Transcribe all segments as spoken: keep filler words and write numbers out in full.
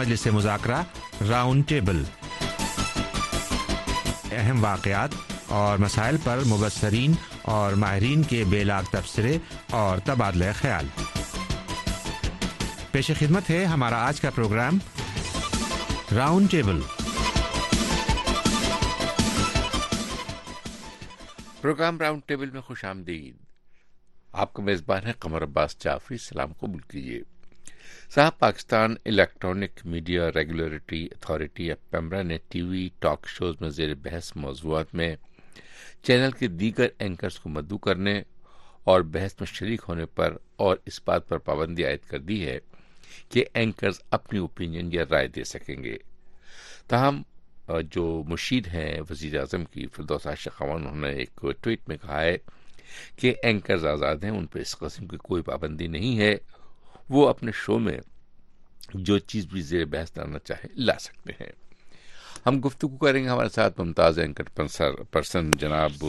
مجلس مذاکرہ round table, اہم واقعات اور مسائل پر مبصرین اور ماہرین کے بے لاگ تبصرے اور تبادلہ خیال۔ پیش خدمت ہے ہمارا آج کا program round table. Program round table میں خوش آمدید۔ آپ کا میزبان ہے قمر عباس جعفری، سلام قبول کیجیے۔ صاحب، Pakistan electronic media regulatory authority یا پیمرا نے ٹی وی ٹاک شوز میں زیر بحث موضوعات میں چینل کے دیگر اینکرز کو مدعو کرنے اور بحث میں شریک ہونے پر اور اس بات پر پابندی عائد کر دی ہے کہ اینکرز اپنی اوپینین یا رائے دے سکیں گے۔ تاہم جو مشیر ہیں وزیر اعظم کی فردوس عاشق خوان، انہوں نے ایک ٹویٹ میں کہا ہے کہ اینکرز آزاد ہیں، ان پہ اس قسم کی کوئی پابندی نہیں ہے، وہ اپنے شو میں جو چیز بھی زیر بحث لانا چاہے لا سکتے ہیں۔ ہم گفتگو کریں گے، ہمارے ساتھ ممتاز اینکر پرسن جناب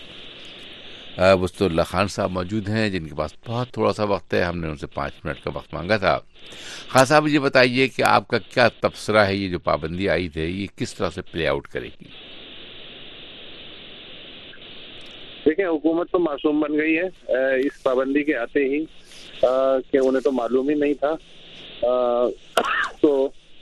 وسط اللہ خان صاحب موجود ہیں، جن کے پاس بہت تھوڑا سا وقت ہے، ہم نے ان سے پانچ منٹ کا وقت مانگا تھا۔ خان صاحب، یہ بتائیے کہ آپ کا کیا تبصرہ ہے، یہ جو پابندی آئی تھی یہ کس طرح سے پلے آؤٹ کرے گی؟ دیکھیں، حکومت تو معصوم بن گئی ہے اس پابندی کے آتے ہی، کہ انہیں تو معلوم ہی نہیں تھا۔ تو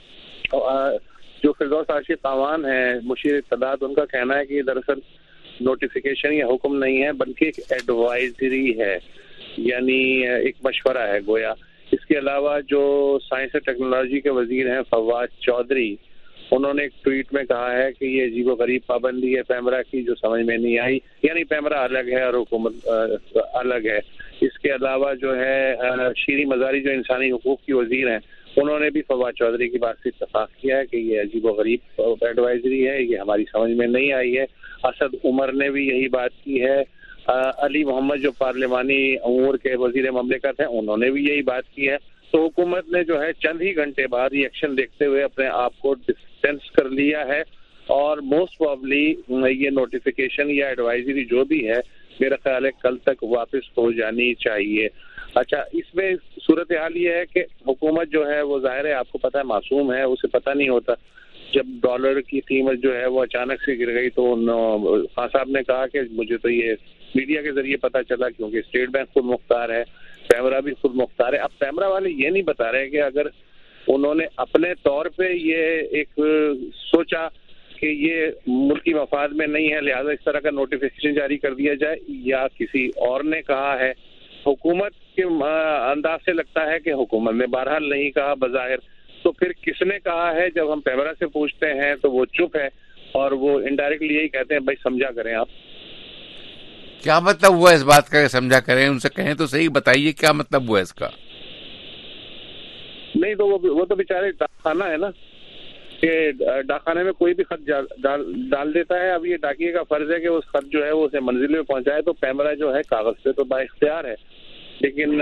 جو فردوس عاشق خوان ہے مشیر اطلاعات، ان کا کہنا ہے کہ یہ دراصل نوٹیفیکیشن یا حکم نہیں ہے بلکہ ایک ایڈوائزری ہے، یعنی ایک مشورہ ہے گویا۔ اس کے علاوہ جو سائنس اور ٹیکنالوجی کے وزیر ہیں فواد چودھری، انہوں نے ایک ٹویٹ میں کہا ہے کہ یہ عجیب و غریب پابندی ہے پیمرا کی جو سمجھ میں نہیں آئی، یعنی پیمرا الگ ہے اور حکومت الگ ہے۔ اس کے علاوہ جو ہے شیریں مزاری جو انسانی حقوق کی وزیر ہیں، انہوں نے بھی فواد چودھری کی بات سے اتفاق کیا ہے کہ یہ عجیب و غریب ایڈوائزری ہے، یہ ہماری سمجھ میں نہیں آئی ہے۔ اسد عمر نے بھی یہی بات کی ہے۔ علی محمد جو پارلیمانی امور کے وزیر مملکت ہیں، انہوں نے بھی یہی بات کی ہے۔ تو حکومت نے جو ہے چند ہی گھنٹے بعد ریئیکشن دیکھتے ہوئے اپنے آپ کو ڈسٹینس کر لیا ہے، اور موسٹ پروبلی یہ نوٹیفیکیشن یا ایڈوائزری جو بھی ہے میرا خیال ہے کل تک واپس ہو جانی چاہیے۔ اچھا، اس میں صورتحال یہ ہے کہ حکومت جو ہے وہ ظاہر ہے، آپ کو پتہ ہے، معصوم ہے، اسے پتہ نہیں ہوتا۔ جب ڈالر کی قیمت جو ہے وہ اچانک سے گر گئی تو خان صاحب نے کہا کہ مجھے تو یہ میڈیا کے ذریعے پتہ چلا، کیونکہ اسٹیٹ بینک خود مختار ہے، پیمرا بھی خود مختار ہے۔ اب پیمرا والے یہ نہیں بتا رہے کہ اگر انہوں نے اپنے طور پہ یہ ایک سوچا کہ یہ ملکی مفاد میں نہیں ہے لہذا اس طرح کا نوٹیفیکیشن جاری کر دیا جائے، یا کسی اور نے کہا ہے۔ حکومت کے انداز سے لگتا ہے کہ حکومت نے بہرحال نہیں کہا بظاہر، تو پھر کس نے کہا ہے؟ جب ہم پیمرا سے پوچھتے ہیں تو وہ چپ ہے، اور وہ انڈائریکٹلی یہی کہتے ہیں بھائی سمجھا کریں۔ آپ کیا مطلب ہوا اس بات کا سمجھا کریں؟ ان سے کہیں تو صحیح، بتائیے کیا مطلب ہوا اس کا؟ نہیں تو وہ تو بیچارے ڈاکخانہ ہے نا، کہ ڈاکخانے میں کوئی بھی خط ڈال دیتا ہے۔ اب یہ ڈاکیے کا فرض ہے کہ اس خط جو ہے وہ اسے منزل میں پہنچائے، تو پیمرا جو ہے کاغذ پہ تو با اختیار ہے، لیکن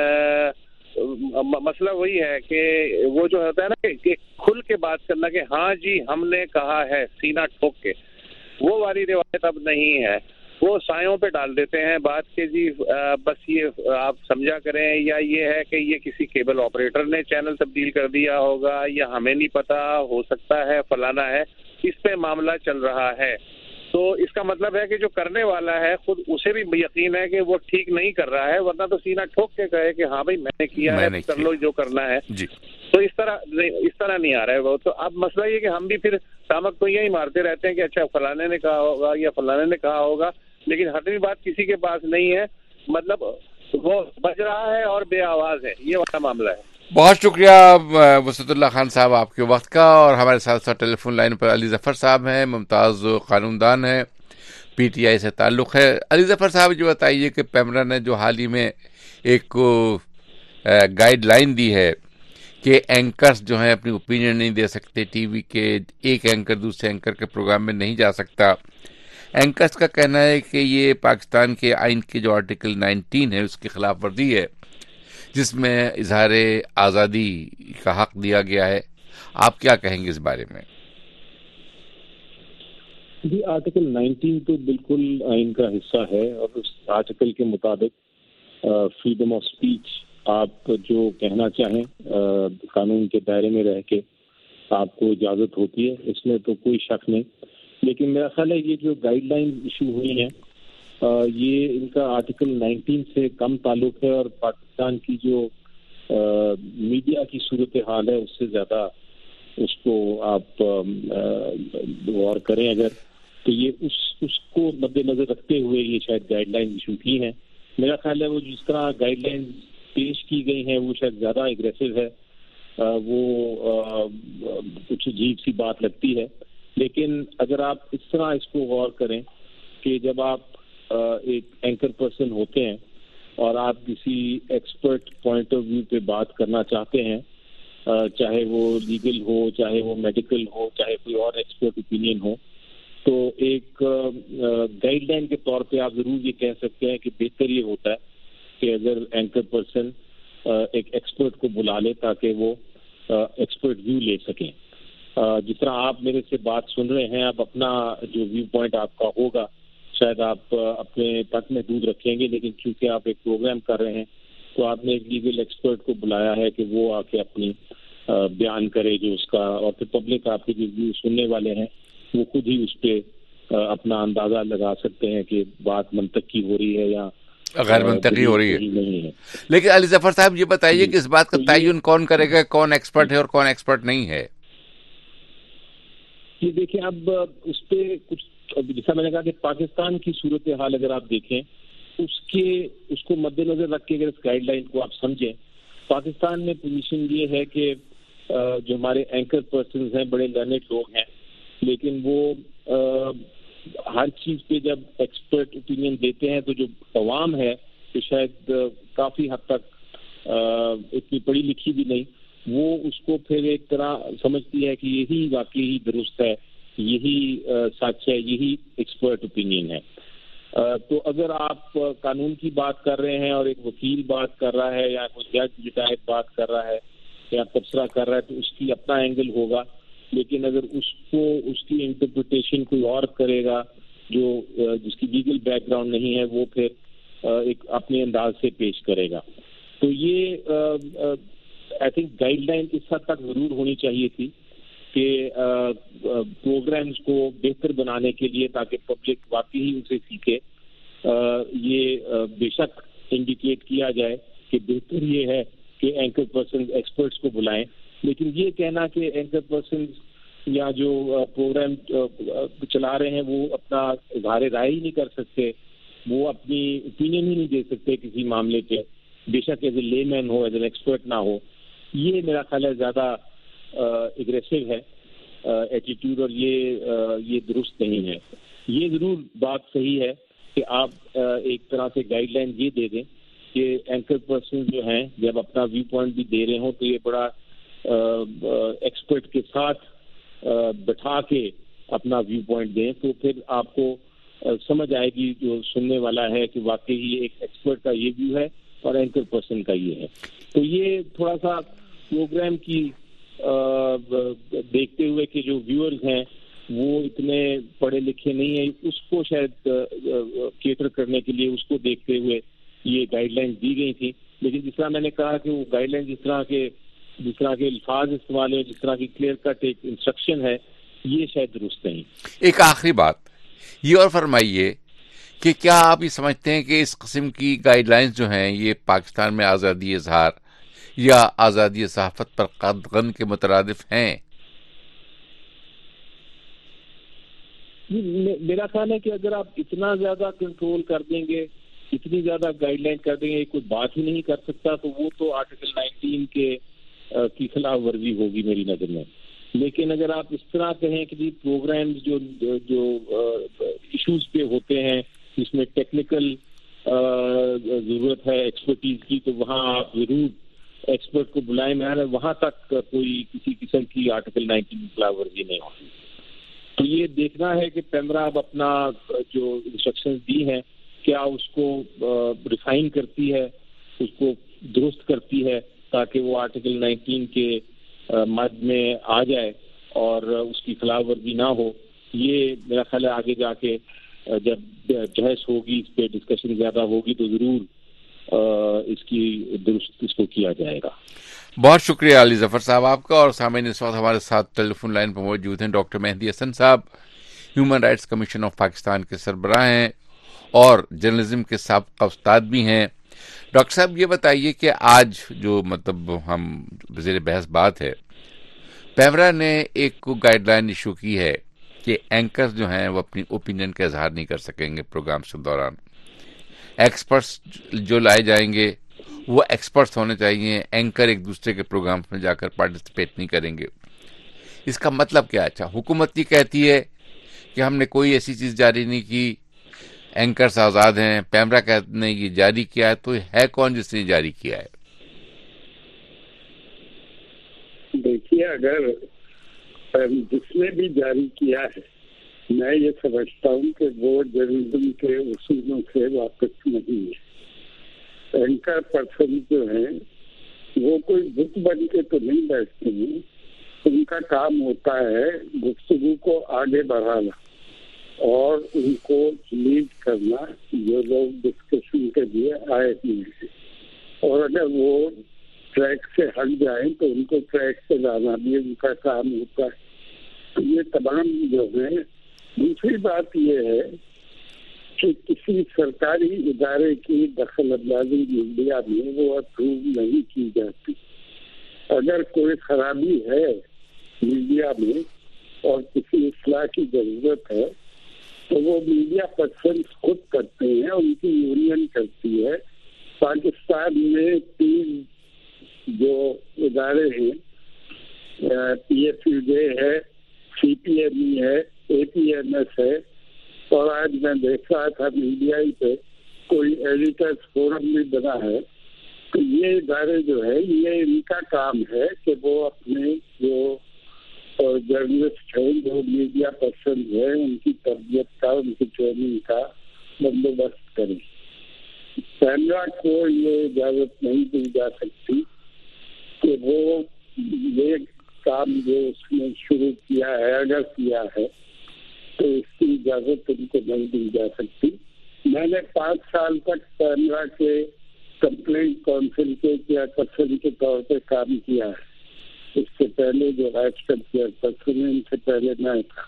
مسئلہ وہی ہے کہ وہ جو ہوتا ہے نا کہ کھل کے بات کرنا کہ ہاں جی ہم نے کہا ہے سینہ ٹھوک کے، وہ والی روایت اب نہیں ہے۔ وہ سایوں پہ ڈال دیتے ہیں بات کہ جی بس یہ آپ سمجھا کریں، یا یہ ہے کہ یہ کسی کیبل آپریٹر نے چینل تبدیل کر دیا ہوگا، یا ہمیں نہیں پتا، ہو سکتا ہے فلانا ہے، اس پہ معاملہ چل رہا ہے۔ تو اس کا مطلب ہے کہ جو کرنے والا ہے خود اسے بھی یقین ہے کہ وہ ٹھیک نہیں کر رہا ہے، ورنہ تو سینہ ٹھوک کے کہے کہ ہاں بھائی میں نے کیا ہے، کر لو جو کرنا ہے جی۔ تو اس طرح اس طرح نہیں آ رہا ہے وہ۔ تو اب مسئلہ یہ کہ ہم بھی پھر سامک تو یہی مارتے رہتے ہیں کہ اچھا فلانے نے کہا ہوگا یا فلانے نے کہا ہوگا، لیکن حتمی بات کسی کے پاس نہیں ہے، مطلب وہ بج رہا ہے اور بے آواز ہے، یہ والا معاملہ ہے۔ بہت شکریہ وسط اللہ خان صاحب آپ کے وقت کا، اور ہمارے ساتھ ساتھ ٹیلی فون لائن پر علی ظفر صاحب ہیں، ممتاز قانون دان ہیں، پی ٹی آئی سے تعلق ہے۔ علی ظفر صاحب جو بتائیے کہ پیمرا نے جو حال ہی میں ایک گائیڈ لائن دی ہے کہ اینکرز جو ہیں اپنی اوپینین نہیں دے سکتے، ٹی وی کے ایک اینکر دوسرے اینکر کے پروگرام میں نہیں جا سکتا، اینکرز کا کہنا ہے کہ یہ پاکستان کے آئین کے جو آرٹیکل نائنٹین ہے اس کی خلاف ورزی ہے، جس میں اظہار آزادی کا حق دیا گیا ہے۔ آپ کیا کہیں گے اس بارے میں؟ جی، آرٹیکل نائنٹین تو بالکل آئین کا حصہ ہے، اور اس آرٹیکل کے مطابق فریڈم آف اسپیچ، آپ جو کہنا چاہیں قانون کے دائرے میں رہ کے آپ کو اجازت ہوتی ہے، اس میں تو کوئی شک نہیں. لیکن میرا خیال ہے یہ جو گائیڈ لائن ایشو ہوئی ہیں یہ ان کا آرٹیکل نائنٹین سے کم تعلق ہے، اور پاکستان کی جو میڈیا کی صورتحال ہے اس سے زیادہ اس کو آپ غور کریں اگر تو یہ اس اس کو مد نظر رکھتے ہوئے یہ شاید گائیڈ لائن ایشو کی ہیں. میرا خیال ہے وہ جس طرح گائیڈ لائن پیش کی گئی ہیں وہ شاید زیادہ اگریسو ہے، وہ کچھ عجیب سی بات لگتی ہے. لیکن اگر آپ اس طرح اس کو غور کریں کہ جب آپ ایک اینکر پرسن ہوتے ہیں اور آپ کسی ایکسپرٹ پوائنٹ آف ویو پہ بات کرنا چاہتے ہیں، چاہے وہ لیگل ہو، چاہے وہ میڈیکل ہو، چاہے کوئی اور ایکسپرٹ اوپینین ہو، تو ایک گائیڈ لائن کے طور پہ آپ ضرور یہ کہہ سکتے ہیں کہ بہتر یہ ہوتا ہے کہ اگر اینکر پرسن ایک ایکسپرٹ کو بلا لے تاکہ وہ ایکسپرٹ ویو لے سکیں. جس طرح آپ میرے سے بات سن رہے ہیں، آپ اپنا جو ویو پوائنٹ آپ کا ہوگا شاید آپ اپنے تک محدود رکھیں گے، لیکن چونکہ آپ ایک پروگرام کر رہے ہیں تو آپ نے ایک لیگل ایکسپرٹ کو بلایا ہے کہ وہ آ کے اپنی بیان کرے جو اس کا، اور پھر پبلک آپ کے جو ویو سننے والے ہیں وہ خود ہی اس پہ اپنا اندازہ لگا سکتے ہیں کہ بات منطق کی ہو رہی ہے یا غیر منطقی ہو رہی ہے. نہیں ہے. لیکن علی ظفر صاحب یہ بتائیے کہ اس بات کا تعین کون کرے گا کون ایکسپرٹ ہے اور کون ایکسپرٹ نہیں ہے؟ یہ دیکھیں اب اس پہ کچھ جیسا میں نے کہا کہ پاکستان کی صورتحال اگر آپ دیکھیں اس کے اس کو مد نظر رکھ کے اگر اس گائیڈ لائن کو آپ سمجھیں، پاکستان میں پوزیشن یہ ہے کہ جو ہمارے اینکر پرسنز ہیں بڑے لرنڈ لوگ ہیں، لیکن وہ ہر چیز پہ جب ایکسپرٹ اوپینین دیتے ہیں تو جو عوام ہے تو شاید کافی حد تک اتنی پڑھی لکھی بھی نہیں، وہ اس کو پھر ایک طرح سمجھتی ہے کہ یہی واقعی درست ہے، یہی سچ ہے، یہی ایکسپرٹ اوپینین ہے. تو اگر آپ قانون کی بات کر رہے ہیں اور ایک وکیل بات کر رہا ہے یا کوئی جج ریٹائر بات کر رہا ہے یا تبصرہ کر رہا ہے تو اس کی اپنا اینگل ہوگا، لیکن اگر اس کو اس کی انٹرپریٹیشن کوئی اور کرے گا جو جس کی لیگل بیک گراؤنڈ نہیں ہے وہ پھر ایک اپنے انداز سے پیش کرے گا. تو یہ آئی تھنک گائیڈ لائن اس حد تک ضرور ہونی چاہیے تھی کہ پروگرامز کو بہتر بنانے کے لیے تاکہ پبلک واقعی اسے سیکھے. یہ بے شک انڈیکیٹ کیا جائے کہ بہتر یہ ہے کہ اینکر پرسنز ایکسپرٹس کو بلائیں، لیکن یہ کہنا کہ اینکر پرسنز یا جو پروگرام چلا رہے ہیں وہ اپنا اظہار رائے ہی نہیں کر سکتے، وہ اپنی اوپینین ہی نہیں دے سکتے کسی معاملے پہ، بے شک ایز اے لے مین ہو، ایز این ایکسپرٹ نہ ہو، یہ میرا خیال ہے زیادہ اگریسو ہے ایٹیٹیوڈ، اور یہ یہ درست نہیں ہے. یہ ضرور بات صحیح ہے کہ آپ ایک طرح سے گائیڈ لائن یہ دے دیں کہ اینکر پرسن جو ہیں جب اپنا ویو پوائنٹ بھی دے رہے ہوں تو یہ بڑا ایکسپرٹ کے ساتھ بٹھا کے اپنا ویو پوائنٹ دیں، تو پھر آپ کو سمجھ آئے گی جو سننے والا ہے کہ واقعی ایک ایکسپرٹ کا یہ ویو ہے اور اینکر پرسن کا یہ ہے. تو یہ تھوڑا سا پروگرام کی دیکھتے ہوئے کہ جو ویورز ہیں وہ اتنے پڑھے لکھے نہیں ہیں، اس کو شاید کیٹر کرنے کے لیے اس کو دیکھتے ہوئے یہ گائیڈ لائن دی گئی تھی. لیکن جس طرح میں نے کہا کہ وہ گائیڈ لائن جس طرح کے جس طرح کے الفاظ استعمال ہے، جس طرح کی کلیئر کٹ ایک انسٹرکشن ہے، یہ شاید درست نہیں. ایک آخری بات یہ اور فرمائیے کہ کیا آپ یہ سمجھتے ہیں کہ اس قسم کی گائیڈ لائنز جو ہیں یہ پاکستان میں آزادی اظہار یا آزادی صحافت پر قدغن کے مترادف ہیں؟ میرا خیال ہے کہ اگر آپ اتنا زیادہ کنٹرول کر دیں گے، اتنی زیادہ گائیڈ لائن کر دیں گے کوئی بات ہی نہیں کر سکتا، تو وہ تو آرٹیکل نائنٹین کے کی خلاف ورزی ہوگی میری نظر میں. لیکن اگر آپ اس طرح کہیں کہ جی پروگرامز جو جو ایشوز پہ ہوتے ہیں جس میں ٹیکنیکل ضرورت ہے ایکسپرٹیز کی، تو وہاں آپ ضرور ایکسپرٹ کو بلائیں، میں وہاں تک کوئی کسی قسم کی آرٹیکل نائنٹین کی خلاف ورزی نہیں ہوگی. تو یہ دیکھنا ہے کہ پیمرا اب اپنا جو انسٹرکشنز دی ہیں کیا اس کو ریفائن کرتی ہے، اس کو درست کرتی ہے تاکہ وہ آرٹیکل نائنٹین کے مد میں آ جائے اور اس کی خلاف ورزی نہ ہو. یہ میرا خیال ہے آگے جا کے جب بحث ہوگی، اس پہ ڈسکشن زیادہ ہوگی تو ضرور اس کی درست اس کو کیا جائے گا. بہت شکریہ علی ظفر صاحب آپ کا. اور سامعین اس وقت ہمارے ساتھ ٹیلی فون لائن پر موجود ہیں ڈاکٹر مہدی حسن صاحب, human rights commission of Pakistan کے سربراہ ہیں اور جرنلزم کے سابقہ استاد بھی ہیں. ڈاکٹر صاحب یہ بتائیے کہ آج جو مطلب ہم زیر بحث بات ہے, پیمرا نے ایک گائیڈ لائن ایشو کی ہے کہ اینکرز جو ہیں وہ اپنی اوپینین کا اظہار نہیں کر سکیں گے پروگرامس کے دوران. ایکسپرٹس جو لائے جائیں گے وہ ایکسپرٹس ہونے چاہیے, اینکر ایک دوسرے کے پروگرامس میں جا کر پارٹیسپیٹ نہیں کریں گے. اس کا مطلب کیا؟ اچھا, حکومت یہ کہتی ہے کہ ہم نے کوئی ایسی چیز جاری نہیں کی, اینکرز آزاد ہیں. پیمرا نے یہ جاری کیا ہے, تو ہے کون جس نے جاری کیا ہے؟ دیکھیے, اگر جس نے بھی جاری کیا ہے, میں یہ سمجھتا ہوں کہ وہ جرنلزم کے اصولوں سے واقف نہیں ہے. اینکر پرسن جو ہیں وہ کوئی بت بن کے تو نہیں بیٹھتے ہیں, ان کا کام ہوتا ہے گفتگو کو آگے بڑھانا اور ان کو لیڈ کرنا جو لوگ ڈسکشن کے لیے آئے ہوئے ہیں. اور اگر وہ ٹریک سے ہٹ جائیں تو ان کو ٹریک سے لانا بھی ان کا کام ہوتا ہے. تو یہ تمام جو ہیں. دوسری بات یہ ہے کہ کسی سرکاری ادارے کی دخل اندازی میڈیا میں وہ اپروو نہیں کی جاتی. اگر کوئی خرابی ہے میڈیا میں اور کسی اصلاح کی ضرورت ہے تو وہ میڈیا پرسن خود کرتے ہیں, ان کی یونین کرتی ہے. پاکستان میں تین جو ادارے ہیں, پی ایف یو جے ہے, سی پی ایم ای ہے, اے پی ایم ایس ہے, اور آج میں دیکھ رہا تھا میڈیا ہی پہ کوئی ایڈیٹرز فورم بھی بنا ہے. تو یہ ادارے جو ہے یہ ان کا کام ہے کہ وہ اپنے جو جرنلسٹ ہیں, جو میڈیا پرسن ہیں, ان کی تربیت کا, ان کی ٹریننگ کا بندوبست کریں. پیمرا کو یہ اجازت نہیں دی جا سکتی کہ وہ یہ کام جو اس نے شروع کیا ہے, اگر کیا ہے تو اس کی اجازت ان کو نہیں دی جا سکتی. میں نے پانچ سال تک پیمرا کے کمپلینٹ کونسل کے چیئرپرسن کے طور پہ کام کیا ہے. اس سے پہلے جو رائٹس کا چیئرپرسن ہے, ان سے پہلے میں تھا.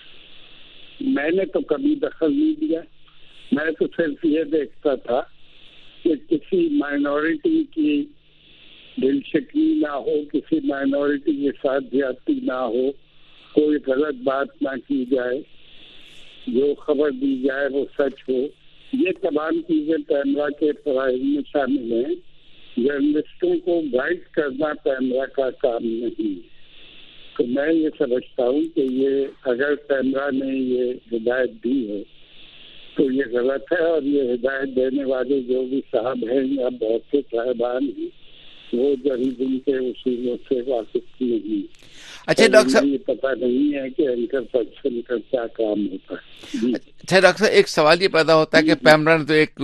میں نے تو کبھی دخل نہیں دیا. میں تو صرف یہ دیکھتا تھا کہ کسی مائنورٹی کی دل شکنی نہ ہو, کسی مائنورٹی کے ساتھ زیادتی نہ ہو, کوئی غلط بات نہ کی جائے, جو خبر دی جائے وہ سچ ہو. یہ تمام چیزیں پیمرا کے فرائض میں شامل ہیں. جرنلسٹوں کو گائیڈ کرنا پیمرا کا کام نہیں ہے. تو میں یہ سمجھتا ہوں کہ یہ اگر پیمرا نے یہ ہدایت دی ہے تو یہ غلط ہے, اور یہ ہدایت دینے والے جو بھی صاحب ہیں یا بہت سے صاحبان ہیں وہ جرنلزم کے اصولوں سے واقف نہیں. اچھا ڈاکٹر صاحب, یہ پتہ نہیں ہے کہ اینکر پرسن کا کیا کام ہوتا ہے. اچھا ڈاکٹر صاحب, ایک سوال یہ پیدا ہوتا ہے کہ پیمرا نے تو ایک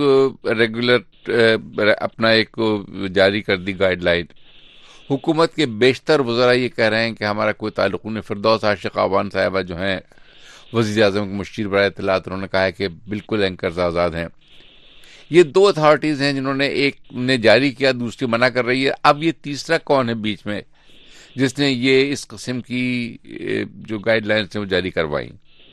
ریگولر اپنا ایک جاری کر دی گائیڈ لائن. حکومت کے بیشتر وزراء یہ کہہ رہے ہیں کہ ہمارا کوئی تعلق نہیں. فردوس عاشق آوان صاحبہ جو ہیں وزیر اعظم کے مشیر برائے اطلاعات, انہوں نے کہا ہے کہ بالکل اینکرز آزاد ہیں. یہ دو اتھارٹیز ہیں جنہوں نے, ایک نے جاری کیا, دوسری منع کر رہی ہے. اب یہ تیسرا کون ہے بیچ میں جس نے یہ اس قسم کی جو گائیڈ لائنس ہیں وہ جاری کروائیں؟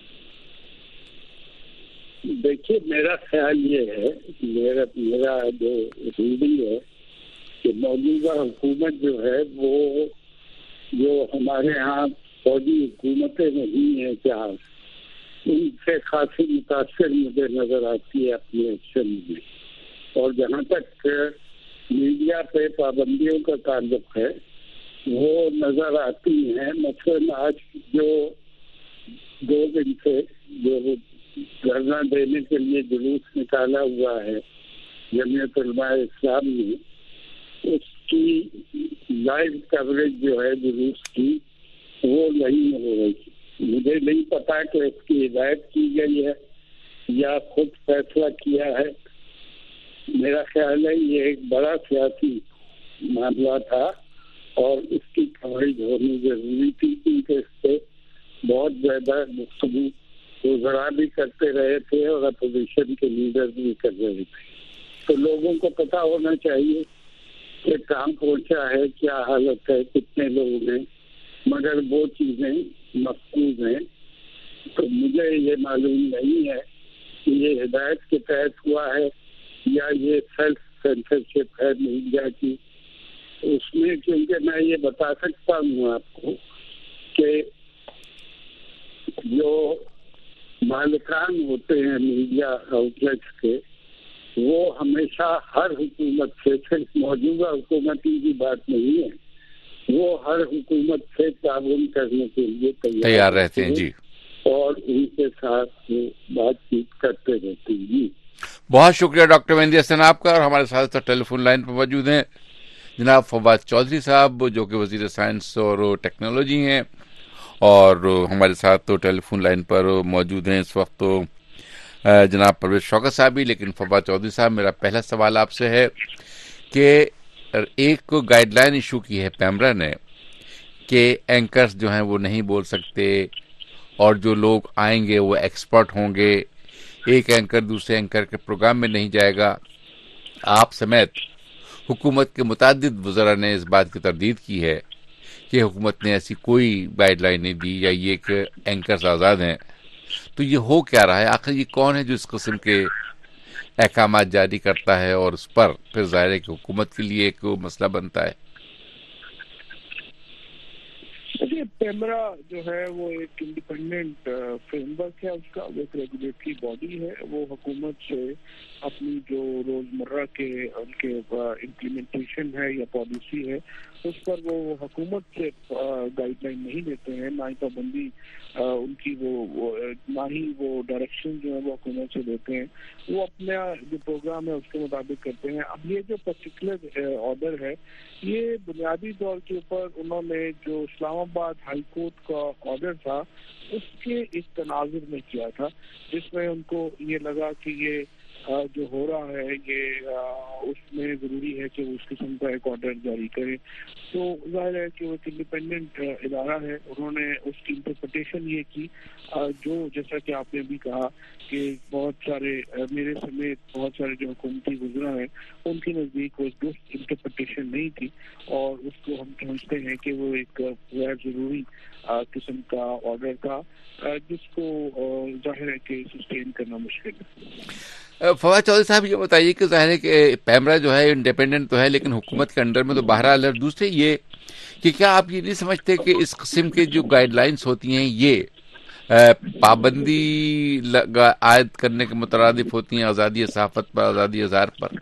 دیکھیے, میرا خیال یہ ہے, میرا میرا جو ریڈنگ ہے کہ موجودہ حکومت جو ہے وہ جو ہمارے ہاں فوجی حکومتیں نہیں ہیں چار, ان سے خاصی متاثر مجھے نظر آتی ہے اپنے ایکشن میں. اور جہاں تک میڈیا پہ پابندیوں کا تعلق ہے وہ نظر آتی ہیں. مثلاً آج جو دو دن سے جو دھرنا دینے کے لیے جلوس نکالا ہوا ہے جمعیت علماء اسلام نے, اس کی لائیو کوریج جو ہے جلوس کی وہ نہیں ہو رہی. مجھے نہیں پتا کہ اس کی ہدایت کی گئی ہے یا خود فیصلہ کیا ہے. میرا خیال ہے یہ ایک بڑا سیاسی معاملہ تھا اور اس کی کوریج ہونی ضروری تھی, کیونکہ اس پہ بہت زیادہ گفتگو وزراء بھی کرتے رہے تھے اور اپوزیشن کے لیڈر بھی کر رہے تھے. تو لوگوں کو پتہ ہونا چاہیے کہ کام پہنچا ہے، کیا حالت ہے، کتنے لوگ ہیں، مگر وہ چیزیں مفقود ہیں. تو مجھے یہ معلوم نہیں ہے کہ یہ ہدایت کے تحت ہوا ہے یا یہ سیلف سینسرشپ ہے میڈیا کی. اس میں کیونکہ میں یہ بتا سکتا ہوں آپ کو کہ جو مالکان ہوتے ہیں میڈیا آؤٹ لیٹس کے، وہ ہمیشہ ہر حکومت سے، صرف موجودہ حکومتی کی بات نہیں ہے، وہ ہر حکومت سے تعاون کرنے کے لیے تیار رہتے ہیں. جی، اور ان کے ساتھ وہ بات چیت کرتے رہتے ہیں. جی بہت شکریہ ڈاکٹر مہندی حسن آپ کا. اور ہمارے ساتھ ٹیلی فون لائن پر موجود ہیں جناب فواد چودھری صاحب، جو کہ وزیر سائنس اور ٹیکنالوجی ہیں، اور ہمارے ساتھ تو ٹیلی فون لائن پر موجود ہیں اس وقت تو جناب پرویز شوکت صاحب بھی. لیکن فواد چودھری صاحب، میرا پہلا سوال آپ سے ہے کہ ایک گائیڈ لائن ایشو کی ہے پیمرا نے کہ اینکرز جو ہیں وہ نہیں بول سکتے، اور جو لوگ آئیں گے وہ ایکسپرٹ ہوں گے، ایک اینکر دوسرے اینکر کے پروگرام میں نہیں جائے گا. آپ سمیت حکومت کے متعدد وزراء نے اس بات کی تردید کی ہے کہ حکومت نے ایسی کوئی گائیڈ لائن نہیں دی، یا یہ کہ اینکرز آزاد ہیں. تو یہ ہو کیا رہا ہے؟ آخر یہ کون ہے جو اس قسم کے احکامات جاری کرتا ہے، اور اس پر پھر ظاہر ہے کہ حکومت کے لیے ایک مسئلہ بنتا ہے؟ دیکھیے، پیمرا جو ہے وہ ایک انڈیپینڈنٹ فریم ورک ہے، اس کا وہ ایک ریگولیٹری باڈی ہے. وہ حکومت سے اپنی جو روزمرہ کے ان کے امپلیمنٹیشن ہے یا پالیسی ہے، اس پر وہ حکومت سے گائیڈ لائن نہیں دیتے ہیں، نہ ہی پابندی ان کی وہ نہ ہی وہ ڈائریکشن جو ہے وہ حکومت سے دیتے ہیں. وہ اپنا جو پروگرام ہے اس کے مطابق کرتے ہیں. اب یہ جو پرٹیکولر آرڈر ہے، یہ بنیادی طور کے اوپر انہوں نے جو اسلام آباد ہائی کورٹ کا آرڈر تھا اس کے ایک تناظر میں کیا تھا، جس میں ان کو یہ لگا کہ یہ جو ہو رہا ہے یہ اس میں ضروری ہے کہ وہ اس قسم کا ایک آرڈر جاری کرے. تو ظاہر ہے کہ وہ ایک انڈیپینڈنٹ ادارہ ہے، انہوں نے اس کی انٹرپریٹیشن یہ کی جو جیسا کہ آپ نے بھی کہا کہ بہت سارے میرے سمیت بہت سارے جو حکومتی وزراء ہیں ان کے نزدیک وہ درست انٹرپریٹیشن نہیں تھی، اور اس کو ہم سمجھتے ہیں کہ وہ ایک غیر ضروری قسم کا آرڈر تھا جس کو ظاہر ہے کہ سسٹین کرنا مشکل ہے. فواد چودھری صاحب یہ بتائیے کہ ظاہر ہے کہ پیمرا جو ہے انڈیپینڈنٹ تو ہے لیکن حکومت کے انڈر میں تو بہرحال ہے. دوسرے یہ کہ کیا آپ یہ نہیں سمجھتے کہ اس قسم کے جو گائیڈ لائنس ہوتی ہیں یہ پابندی عائد کرنے کے مترادف ہوتی ہیں آزادی صحافت پر، آزادی اظہار پر؟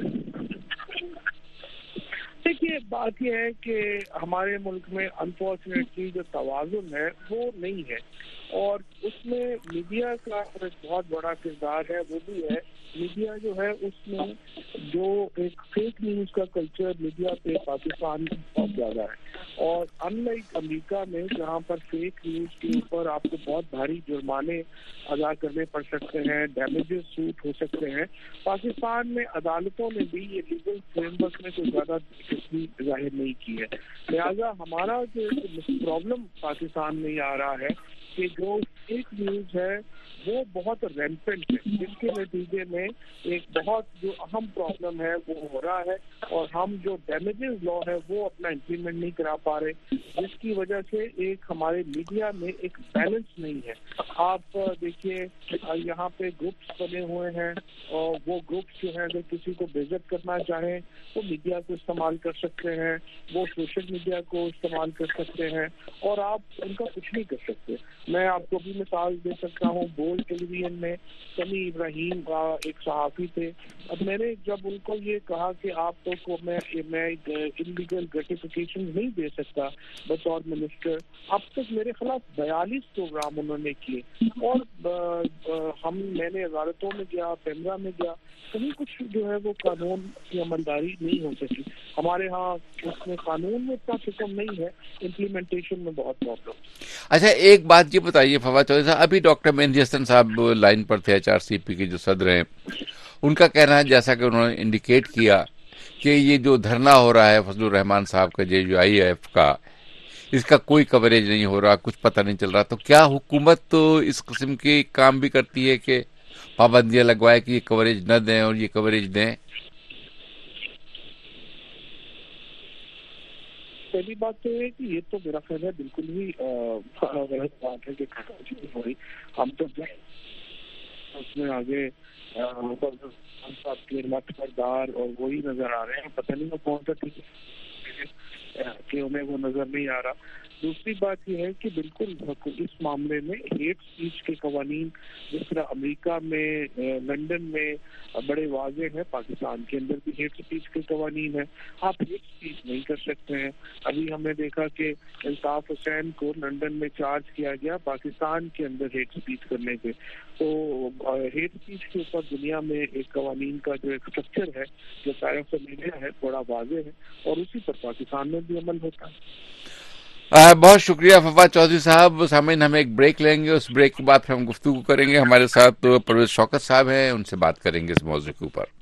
دیکھیے، بات یہ ہے کہ ہمارے ملک میں انفارچونیٹلی جو توازن ہے وہ نہیں ہے، اور اس میں میڈیا کا ایک بہت بڑا کردار ہے. وہ بھی ہے میڈیا جو ہے اس میں جو ایک فیک نیوز کا کلچر میڈیا پہ پاکستان میں بہت زیادہ ہے، اور ان لائک امریکہ میں جہاں پر فیک نیوز کے اوپر آپ کو بہت بھاری جرمانے ادا کرنے پڑ سکتے ہیں، ڈیمیجز سوٹ ہو سکتے ہیں، پاکستان میں عدالتوں نے بھی یہ لیگل فریم ورک میں کوئی زیادہ دلچسپی ظاہر نہیں کی ہے. لہٰذا ہمارا جو پرابلم پاکستان میں یہ آ رہا ہے کہ جو فیک نیوز ہے وہ بہت ریمپنٹ ہے، جس کے نتیجے میں ایک بہت جو اہم پرابلم ہے وہ ہو رہا ہے، اور ہم جو ڈیمیجز لا ہے وہ اپنا امپلیمنٹ نہیں کرا پا رہے، جس کی وجہ سے ایک ہمارے میڈیا میں ایک بیلنس نہیں ہے. آپ دیکھیے یہاں پہ گروپس بنے ہوئے ہیں، اور وہ گروپس جو ہیں اگر کسی کو بے عزت کرنا چاہیں وہ میڈیا کو استعمال کر سکتے ہیں، وہ سوشل میڈیا کو استعمال کر سکتے ہیں، اور آپ ان کا کچھ نہیں کر سکتے. میں آپ کو بھی مثال دے سکتا ہوں، بول ٹیلی ویژن میں سمیع ابراہیم کا ایک صحافی تھے. اب میں نے جب ان کو یہ کہا کہ آپ کو میں انلیگل گریٹیفیکیشن نہیں دے سکتا بطور منسٹر، اب تک میرے خلاف بیالیس پروگرام انہوں نے کیے، اور ہم میں نے عدالتوں میں گیا، پیمرا میں گیا، کہیں کچھ جو ہے وہ قانون کی عملداری نہیں ہو سکی. ہمارے ہاں اس میں قانون میں اتنا فکم نہیں ہے، امپلیمنٹیشن میں بہت پرابلم. اچھا، ایک بات یہ بتائیے فواد چودھری صاحب، ابھی ڈاکٹر مہندی حسن صاحب لائن پر تھے، ایچ آر سی پی کے جو صدر ہیں، ان کا کہنا ہے جیسا کہ انہوں نے انڈیکیٹ کیا کہ یہ جو دھرنا ہو رہا ہے فضل الرحمان صاحب کا جے یو آئی ایف کا، اس کا کوئی کوریج نہیں ہو رہا، کچھ پتہ نہیں چل رہا. تو کیا حکومت تو اس قسم کے کام بھی کرتی ہے کہ پابندیاں لگوائے کہ یہ کوریج نہ دیں اور یہ کوریج دیں؟ پہلی بات تو یہ کہ یہ تو میرا خیال ہے بالکل ہی غلط بات ہے کہ کراچی نہیں ہو رہی. ہم تو اس میں آگے صاحب کے مت پردار اور وہی نظر آ رہے ہیں. پتہ نہیں وہ کون سا ٹھیک کہ انہیں وہ نظر نہیں آ رہا. دوسری بات یہ ہے کہ بالکل اس معاملے میں ہیٹ اسپیچ کے قوانین جس طرح امریکہ میں لندن میں بڑے واضح ہیں، پاکستان کے اندر بھی ہیٹ اسپیچ کے قوانین ہیں. آپ ہیٹ اسپیچ نہیں کر سکتے ہیں. ابھی ہم نے دیکھا کہ الطاف حسین کو لندن میں چارج کیا گیا پاکستان کے اندر ہیٹ اسپیچ کرنے سے. تو ہیٹ اسپیچ کے اوپر دنیا میں ایک قوانین کا جو ایک اسٹرکچر ہے جو پیرنٹس آف میڈیا ہے بڑا واضح ہے اور اسی پر پاکستان میں بھی عمل ہوتا ہے. بہت شکریہ فواد چودھری صاحب. سامعین ہم ایک بریک لیں گے، اس بریک کے بعد پھر ہم گفتگو کریں گے. ہمارے ساتھ پرویز شوکت صاحب ہیں، ان سے بات کریں گے اس موضوع کے اوپر.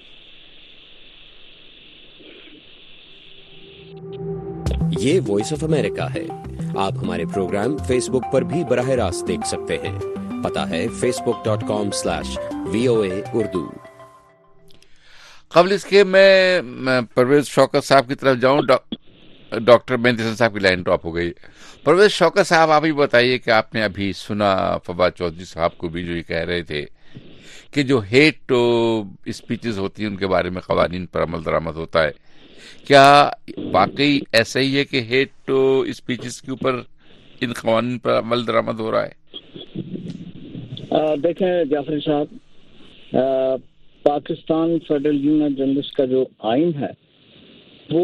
یہ وائس آف امریکہ ہے. آپ ہمارے پروگرام فیس بک پر بھی براہ راست دیکھ سکتے ہیں. پتہ ہے Facebook dot com slash V O A Urdu. قبل اس کے میں پرویز شوکت صاحب کی طرف جاؤں. ڈاکٹر مہندی حسن صاحب کی لائن ڈراپ ہو گئی. پرویز شوکت صاحب آپ ہی بتائیے کہ آپ نے ابھی سنا فواد چودھری صاحب کو بھی جو یہ کہہ رہے تھے کہ جو ہیٹ اسپیچز ہوتی ہیں ان کے بارے میں قوانین پر عمل درآمد ہوتا ہے. کیا واقعی ایسا ہی ہے کہ ہیٹ اسپیچز کے اوپر ان قوانین پر عمل درآمد ہو رہا ہے؟ دیکھیں جعفری صاحب، پاکستان فیڈرل یونین جرنلسٹ کا جو آئین ہے وہ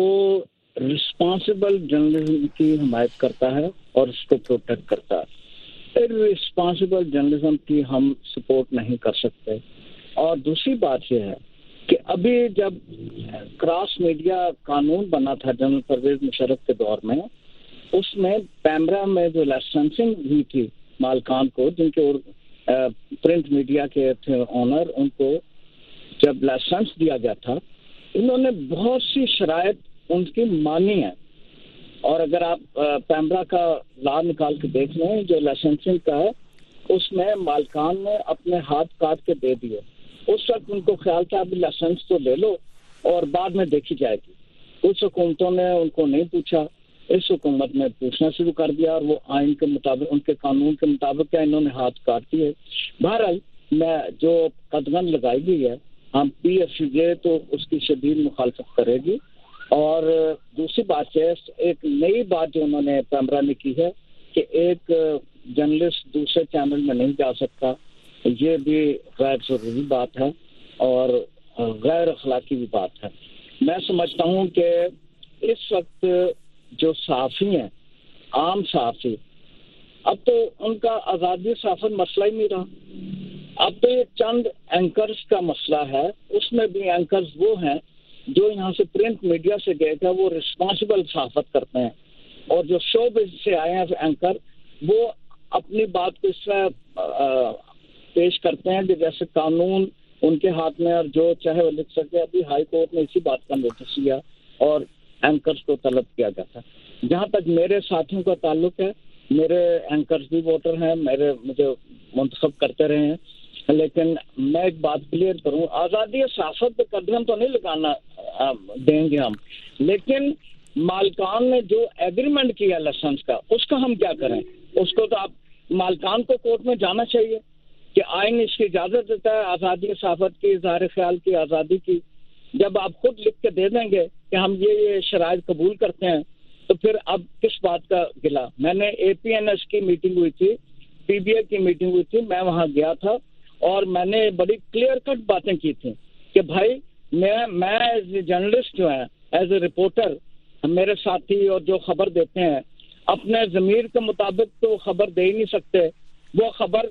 رسپانسبل جرنلزم کی حمایت کرتا ہے اور اس کو پروٹیکٹ کرتا ہے. رسپانسبل جرنلزم کی ہم سپورٹ نہیں کر سکتے. اور دوسری بات یہ ہے کہ ابھی جب کراس میڈیا قانون بنا تھا جنرل پرویز مشرف کے دور میں، اس میں پیمرا میں جو لائسنسنگ ہوئی تھی مالکان کو، جن کے پرنٹ میڈیا کے تھے اونر، ان کو جب لائسنس دیا گیا تھا انہوں نے بہت سی شرائط ان کی مانی ہے. اور اگر آپ پیمرا کا لا نکال کے دیکھ لیں جو لائسنسنگ کا ہے، اس میں مالکان نے اپنے ہاتھ کاٹ کے دے دیے. اس وقت ان کو خیال تھا ابھی لائسنس تو لے لو اور بعد میں دیکھی جائے گی. کچھ حکومتوں نے ان کو نہیں پوچھا، اس حکومت نے پوچھنا شروع کر دیا اور وہ آئین کے مطابق، ان کے قانون کے مطابق کیا انہوں نے ہاتھ کاٹ دیے. بہرحال میں جو قدغن لگائی گئی ہے، ہم پی ایف جے تو اس کی شدید مخالفت کرے گی. اور دوسری بات ہے، ایک نئی بات جو انہوں نے پیمرا نے کی ہے کہ ایک جرنلسٹ دوسرے چینل میں نہیں جا سکتا، یہ بھی غیر ضروری بات ہے اور غیر اخلاقی بھی بات ہے. میں سمجھتا ہوں کہ اس وقت جو صحافی ہیں، عام صحافی، اب تو ان کا آزادی صحافت مسئلہ ہی نہیں رہا. اب تو یہ چند اینکرز کا مسئلہ ہے. اس میں بھی اینکرز وہ ہیں جو یہاں سے پرنٹ میڈیا سے گئے تھے، وہ رسپانسبل صحافت کرتے ہیں. اور جو شو بز سے آئے ہیں اینکر، وہ اپنی بات کو اس طرح پیش کرتے ہیں کہ جیسے قانون ان کے ہاتھ میں اور جو چاہے وہ لکھ سکے. ابھی ہائی کورٹ نے اسی بات کا نوٹس لیا اور اینکرز کو طلب کیا گیا تھا. جہاں تک میرے ساتھیوں کا تعلق ہے، میرے اینکرز بھی ووٹر ہیں، میرے مجھے منتخب کرتے رہے ہیں، لیکن میں ایک بات کلیئر کروں، آزادی صحافت پہ قدم تو نہیں لگانا دیں گے ہم، لیکن مالکان نے جو ایگریمنٹ کیا لائسنس کا، اس کا ہم کیا کریں؟ اس کو تو آپ مالکان کو کورٹ میں جانا چاہیے کہ آئین اس کی اجازت دیتا ہے آزادی صحافت کی، اظہار خیال کی آزادی کی. جب آپ خود لکھ کے دے دیں گے کہ ہم یہ یہ شرائط قبول کرتے ہیں تو پھر اب کس بات کا گلا؟ میں نے اے پی این ایس کی میٹنگ ہوئی تھی، پی بی اے کی میٹنگ ہوئی تھی، میں وہاں گیا تھا اور میں نے بڑی کلیئر کٹ باتیں کی تھیں کہ بھائی میں میں ایز اے جرنلسٹ جو ہے، ایز اے رپورٹر، میرے ساتھی اور جو خبر دیتے ہیں اپنے ضمیر کے مطابق تو خبر دے ہی نہیں سکتے. وہ خبر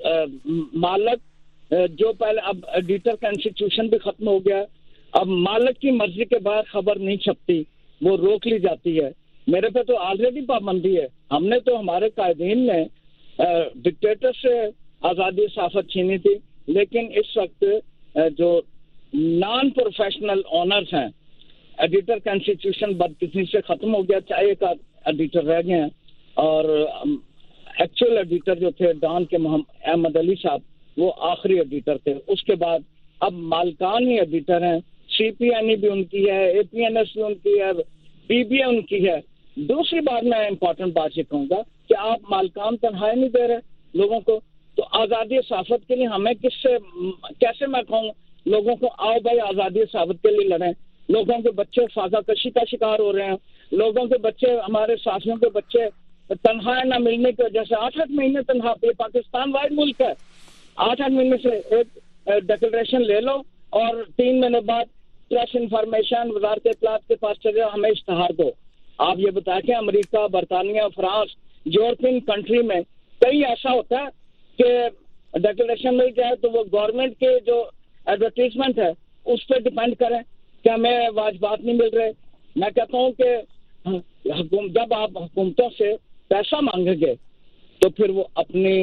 مالک جو پہلے، اب ایڈیٹر کا انسٹیٹیوشن بھی ختم ہو گیا، اب مالک کی مرضی کے بعد خبر نہیں چھپتی، وہ روک لی جاتی ہے. میرے پہ تو آلریڈی پابندی ہے. ہم نے تو ہمارے قائدین نے ڈکٹیٹر سے آزادی صحافت چھینی تھی، لیکن اس وقت جو نان پروفیشنل آنرز ہیں، ایڈیٹر کا انسٹیٹیوشن بدقسمتی سے ختم ہو گیا، چاہے ایک ایڈیٹر رہ گئے ہیں اور ایکچوئل ایڈیٹر جو تھے ڈان کے محمد احمد علی صاحب، وہ آخری ایڈیٹر تھے. اس کے بعد اب مالکان ہی ایڈیٹر ہیں. سی پی این ای بھی ان کی ہے، اے پی این ایس بھی ان کی ہے، پی بی اے ان کی ہے. دوسری بات میں امپورٹنٹ بات یہ کہوں گا کہ آپ مالکان تنہائی نہیں دے رہے لوگوں کو, تو آزادی صحافت کے لیے ہمیں کس سے کیسے میں کہوں لوگوں کو آؤ بھائی آزادی صحافت کے لیے لڑیں. لوگوں کے بچے فاقہ کشی کا شکار ہو رہے ہیں, لوگوں کے بچے, ہمارے ساتھیوں کے بچے تنہائی نہ ملنے کی وجہ سے آٹھ آٹھ مہینے تنہا پہ. پاکستان واحد ملک ہے, آٹھ آٹھ مہینے سے ایک ڈکلریشن لے لو اور تین مہینے بعد پریس انفارمیشن وزارت اطلاعات کے پاس چلے ہمیں اشتہار دو. آپ یہ بتا کہ امریکہ, برطانیہ, فرانس, یورپین کنٹری میں کئی ایسا ہوتا ہے کہ ڈکلریشن مل جائے تو وہ گورنمنٹ کے جو ایڈورٹیزمنٹ ہے اس پہ ڈپینڈ کریں کہ ہمیں واجبات نہیں مل رہے. میں کہتا ہوں کہ جب آپ حکومتوں سے پیسہ مانگیں گے تو پھر وہ اپنی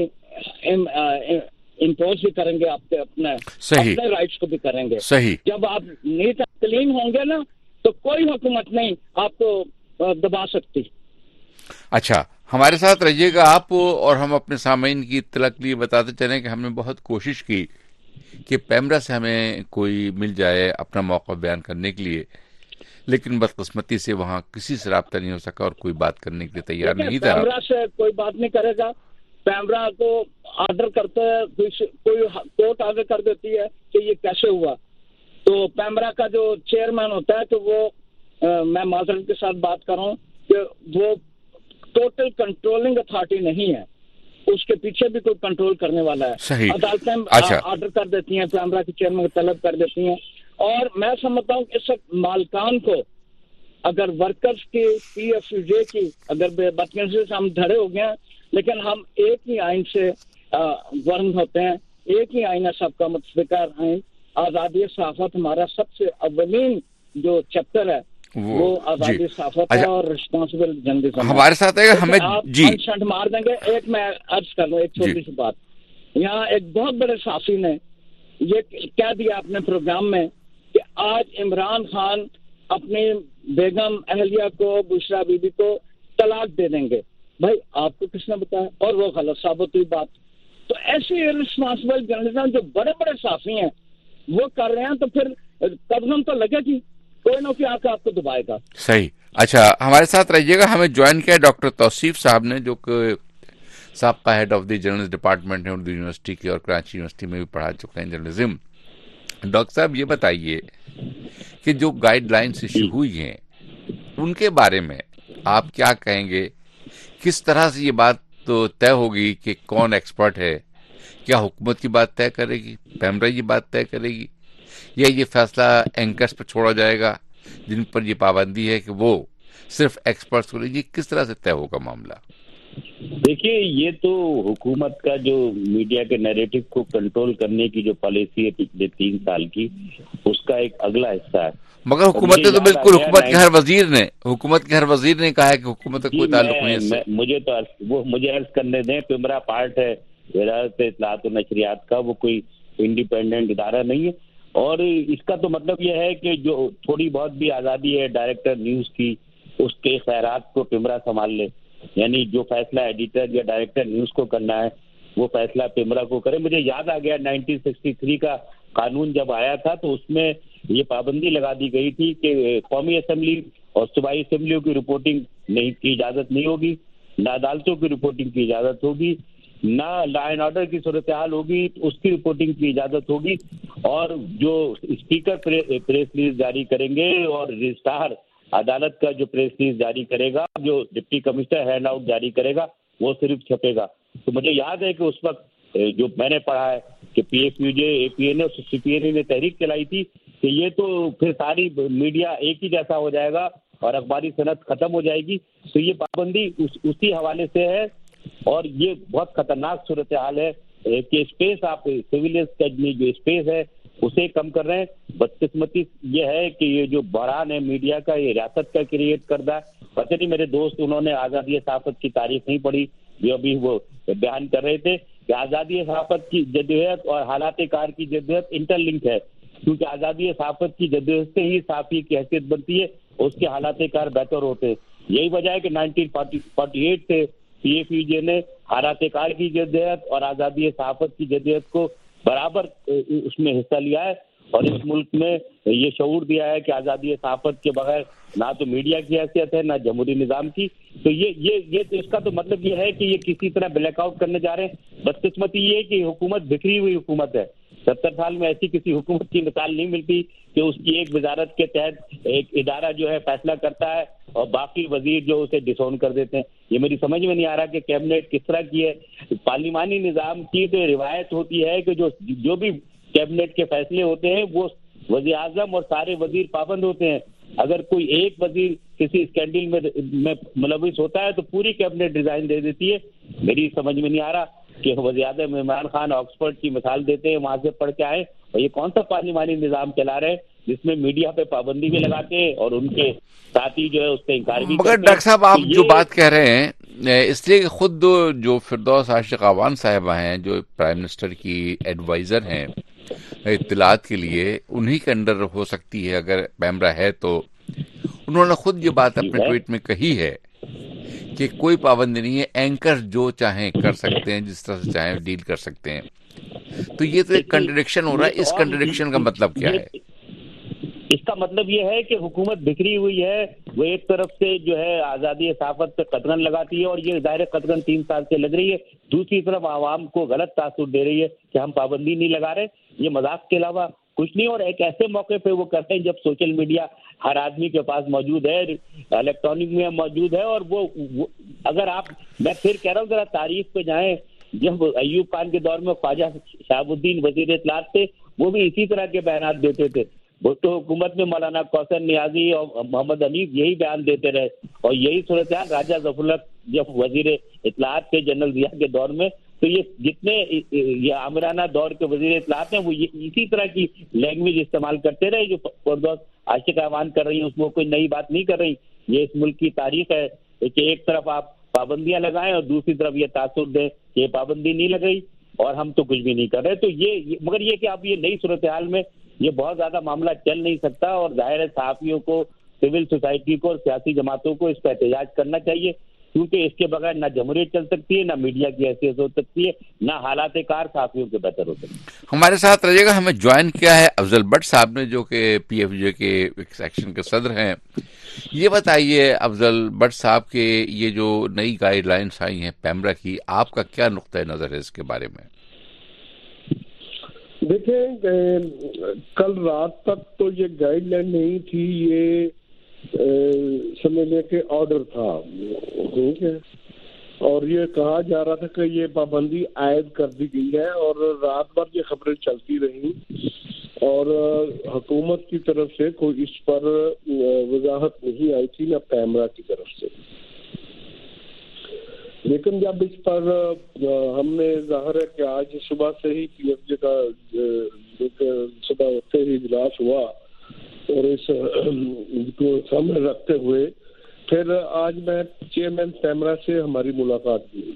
امپوز بھی کریں گے, آپ کے اپنے اپنے رائٹس کو بھی کریں گے. صحیح. جب آپ نیٹ کلین ہوں گے نا تو کوئی حکومت نہیں آپ کو دبا سکتی. اچھا, ہمارے ساتھ رہیے گا آپ, اور ہم اپنے سامعین کی اطلاع کے لیے بتاتے چلیں کہ ہم نے بہت کوشش کی کہ پیمرا سے ہمیں کوئی مل جائے اپنا موقع بیان کرنے کے لیے, لیکن بدقسمتی سے وہاں کسی سے رابطہ نہیں ہو سکا اور کوئی بات کرنے کے لیے تیار نہیں تھا. پیمرا سے کوئی بات نہیں کرے گا. پیمرا کو آرڈر کرتا ہے, کوئی کورٹ آرڈر کر دیتی ہے کہ یہ کیسے ہوا, تو پیمرا کا جو چیئرمین ہوتا ہے تو وہ میں معذرت کے ساتھ بات کر رہا ہوں کہ وہ ٹوٹل کنٹرولنگ اتھارٹی نہیں ہے, اس کے پیچھے بھی کوئی کنٹرول کرنے والا ہے. عدالتیں آرڈر کر دیتی ہیں, پیمرا کے چیئرمین کو طلب کر دیتی ہیں. اور میں سمجھتا ہوں کہ اس وقت مالکان کو اگر ورکرز کی پی ایف یو جے کی اگر بے بدقسمتی سے ہم دھڑے ہو گئے ہیں, لیکن ہم ایک ہی آئین سے ورن ہوتے ہیں, ایک ہی آئین ہے سب کا متفقہ آئین. آزادی صحافت ہمارا سب سے اولین جو چیپٹر ہے وہ آزادی صحافت ہے اور رسپانسبل جرنلزم. ہمارے ساتھ ہے ہمیں جی شنٹ مار دیں گے. ایک میں عرض کر لوں ایک چھوٹی سی بات, یہاں ایک بہت بڑے صحافی نے یہ کہہ دیا اپنے پروگرام میں کہ آج عمران خان اپنی بیگم اہلیہ کو, بشرا بی بی کو طلاق دے دیں گے. بھائی آپ کو کس نے بتایا؟ اور وہ غلط ثابت ہوئی بات. تو ایسی رسپانسبل جرنلزم جو بڑے بڑے صحافی ہیں وہ کر رہے ہیں, تو پھر قدم تو لگے گی, کوئی نہ کوئی آ کے آپ کو دبائے گا. صحیح. اچھا, ہمارے ساتھ رہیے گا. ہمیں جوائن کیا ڈاکٹر توصیف صاحب نے, جو کہ سابقہ head of the journals department ہے اردو یونیورسٹی کی, اور کراچی یونیورسٹی میں بھی پڑھا چکے ہیں جرنلزم. ڈاکٹر صاحب یہ بتائیے کہ جو گائیڈ لائنس ایشو ہوئی ہیں ان کے بارے میں آپ کیا کہیں گے؟ کس طرح سے یہ بات تو طے ہوگی کہ کون ایکسپرٹ ہے؟ کیا حکومت کی بات طے کرے گی, پیمرا یہ بات طے کرے گی, یا یہ فیصلہ اینکرز پر چھوڑا جائے گا جن پر یہ پابندی ہے کہ وہ صرف ایکسپرٹس کو لیجیے؟ کس طرح سے طے ہوگا معاملہ؟ دیکھیے, یہ تو حکومت کا جو میڈیا کے نیریٹو کو کنٹرول کرنے کی جو پالیسی ہے پچھلے تین سال کی, اس کا ایک اگلا حصہ ہے. مگر حکومت نے تو بالکل, حکومت کے ہر وزیر نے حکومت کے ہر وزیر نے کہا ہے کہ حکومت کا کوئی تعلق نہیں ہے. مجھے تو وہ مجھے عرض کرنے دیں, پیمرا پارٹ ہے وزارت اطلاعات و نشریات کا, وہ کوئی انڈیپینڈنٹ ادارہ نہیں ہے. اور اس کا تو مطلب یہ ہے کہ جو تھوڑی بہت بھی آزادی ہے ڈائریکٹر نیوز کی, اس کے خیرات کو پیمرا سنبھال لے. یعنی جو فیصلہ ایڈیٹر یا ڈائریکٹر نیوز کو کرنا ہے وہ فیصلہ پیمرا کو کرے. مجھے یاد آ گیا نائنٹین سکسٹی تھری کا قانون جب آیا تھا تو اس میں یہ پابندی لگا دی گئی تھی کہ قومی اسمبلی اور صوبائی اسمبلیوں کی رپورٹنگ نہیں کی اجازت نہیں ہوگی, نہ عدالتوں کی رپورٹنگ کی اجازت ہوگی, نہ لا اینڈ آرڈر کی صورتحال ہوگی اس کی رپورٹنگ کی اجازت ہوگی. اور جو اسپیکر پریس ریلیز جاری کریں گے اور رجسٹرار عدالت کا جو پریس ریلیز جاری کرے گا, جو ڈپٹی کمشنر ہینڈ آؤٹ جاری کرے گا, وہ صرف چھپے گا. تو مجھے یاد ہے کہ اس وقت جو میں نے پڑھا ہے کہ P F U J, A P N A اور سی پی این اے نے تحریک چلائی تھی کہ یہ تو پھر ساری میڈیا ایک ہی جیسا ہو جائے گا اور اخباری صنعت ختم ہو جائے گی. تو یہ پابندی اس, اسی حوالے سے ہے. اور یہ بہت خطرناک صورتحال ہے کہ اسپیس, آپ سویلینس کا جو اسپیس ہے اسے کم کر رہے ہیں. بدقسمتی یہ ہے کہ یہ جو بحران ہے میڈیا کا, یہ ریاست کا کریٹ کردہ ہے. پتہ نہیں میرے دوست انہوں نے آزادی صحافت کی تاریخ نہیں پڑھی, جو ابھی وہ بیان کر رہے تھے کہ آزادی صحافت کی جدوجہد اور حالات کار کی جدوجہد انٹر لنک ہے, کیونکہ آزادی صحافت کی جدوجہد سے ہی صحافی کی حیثیت بنتی ہے, اس کے حالات کار بہتر ہوتے ہیں. یہی وجہ ہے کہ نائنٹین فورٹی ایٹ سے پی ایف یو جے نے حالات کار کی جدوجہد اور آزادی صحافت کی جدوجہد کو برابر اس میں حصہ لیا ہے. اور اس ملک میں یہ شعور دیا ہے کہ آزادی صحافت کے بغیر نہ تو میڈیا کی حیثیت ہے نہ جمہوری نظام کی. تو یہ یہ یہ تو اس کا تو مطلب یہ ہے کہ یہ کسی طرح بلیک آؤٹ کرنے جا رہے ہیں. بدقسمتی یہ ہے کہ حکومت بکھری ہوئی حکومت ہے. ستر سال میں ایسی کسی حکومت کی مثال نہیں ملتی کہ اس کی ایک وزارت کے تحت ایک ادارہ جو ہے فیصلہ کرتا ہے اور باقی وزیر جو اسے ڈسون کر دیتے ہیں. یہ میری سمجھ میں نہیں آ رہا کہ کیبنٹ کس طرح کی ہے. پارلیمانی نظام کی تو روایت ہوتی ہے کہ جو جو بھی کیبنٹ کے فیصلے ہوتے ہیں وہ وزیر اعظم اور سارے وزیر پابند ہوتے ہیں. اگر کوئی ایک وزیر کسی اسکینڈل میں میں ملوث ہوتا ہے تو پوری کیبنٹ ریزائن دے دیتی ہے. میری سمجھ میں نہیں آ رہا کہ وزیر اعظم عمران خان آکسفورڈ کی مثال دیتے ہیں, وہاں سے پڑھ کے آئے, اور یہ کون سا پارلیمانی نظام چلا رہے ہیں جس میں میڈیا پہ پابندی بھی لگاتے ہیں اور ان کے ساتھی جو ہے اس پہ انکار بھی. مگر ڈاکٹر صاحب آپ جو بات کہہ رہے ہیں اس لیے کہ خود جو فردوس عاشق اعوان صاحبہ ہیں جو پرائم منسٹر کی ایڈوائزر ہیں اطلاعات کے لیے, انہی کے انڈر ہو سکتی ہے اگر پیمرا ہے تو. انہوں نے خود یہ بات اپنے ٹویٹ میں کہی ہے کہ کوئی پابندی نہیں ہے, اینکر جو چاہیں کر سکتے ہیں, جس طرح سے چاہیں ڈیل کر سکتے ہیں. تو یہ تو ایک کنٹرڈکشن ہو رہا ہے. اس کنٹرڈکشن کا مطلب کیا ہے؟ اس کا مطلب یہ ہے کہ حکومت بکھری ہوئی ہے. وہ ایک طرف سے جو ہے آزادی صحافت پہ قدغن لگاتی ہے اور یہ ظاہر قدغن تین سال سے لگ رہی ہے. دوسری طرف عوام کو غلط تاثر دے رہی ہے کہ ہم پابندی نہیں لگا رہے. یہ مذاق کے علاوہ کچھ نہیں. اور ایک ایسے موقع پہ وہ کرتے ہیں جب سوشل میڈیا ہر آدمی کے پاس موجود ہے, الیکٹرانک میں موجود ہے. اور وہ اگر آپ, میں پھر کہہ رہا ہوں ذرا تاریخ پہ جائیں, جب ایوب خان کے دور میں خواجہ شہاب الدین وزیر اطلاعات تھے وہ بھی اسی طرح کے بیانات دیتے تھے. بھٹو حکومت میں مولانا کوثر نیازی اور محمد حنیف یہی بیان دیتے رہے. اور یہی صورتحال راجہ ظفر الحق جب وزیر اطلاعات تھے جنرل ضیاء کے دور میں, تو یہ جتنے یہ عامرانہ دور کے وزیر اطلاعات ہیں وہ اسی طرح کی لینگویج استعمال کرتے رہے جو فردوس عاشق اعوان کر رہی ہیں. اس میں کوئی نئی بات نہیں کر رہی. یہ اس ملک کی تاریخ ہے کہ ایک طرف آپ پابندیاں لگائیں اور دوسری طرف یہ تاثر دیں کہ یہ پابندی نہیں لگائی اور ہم تو کچھ بھی نہیں کر رہے. تو یہ مگر یہ کہ اب یہ نئی صورتحال میں یہ بہت زیادہ معاملہ چل نہیں سکتا. اور ظاہر ہے صحافیوں کو, سول سوسائٹی کو اور سیاسی جماعتوں کو اس پہ احتجاج کرنا چاہیے, کیونکہ اس کے بغیر نہ جمہوریت چل سکتی ہے, نہ میڈیا کی حیثیت ہو سکتی ہے, نہ حالات کار صحافیوں کے بہتر ہو سکتے ہیں. ہمارے ساتھ رہیے گا. ہمیں جوائن کیا ہے افضل بٹ صاحب نے جو کہ پی ایف جے کے ایک سیکشن کے صدر ہیں. یہ بتائیے افضل بٹ صاحب کہ یہ جو نئی گائیڈ لائنس آئی ہیں پیمرا کی, آپ کا کیا نقطۂ نظر ہے اس کے بارے میں؟ دیکھیں, کل رات تک تو یہ گائیڈ لائن نہیں تھی, یہ سمجھ لیں کہ آرڈر تھا, ٹھیک ہے. اور یہ کہا جا رہا تھا کہ یہ پابندی عائد کر دی گئی ہے, اور رات بھر یہ خبریں چلتی رہیں اور حکومت کی طرف سے کوئی اس پر وضاحت نہیں آئی تھی, نہ پیمرا کی طرف سے. لیکن جب اس پر ہم نے ظاہر ہے کہ آج صبح سے ہی پی ایف جے کا صبح ہوتے ہی اجلاس ہوا اور اس کو سامنے رکھتے ہوئے پھر آج میں چیئرمین پیمرا سے ہماری ملاقات ہوئی.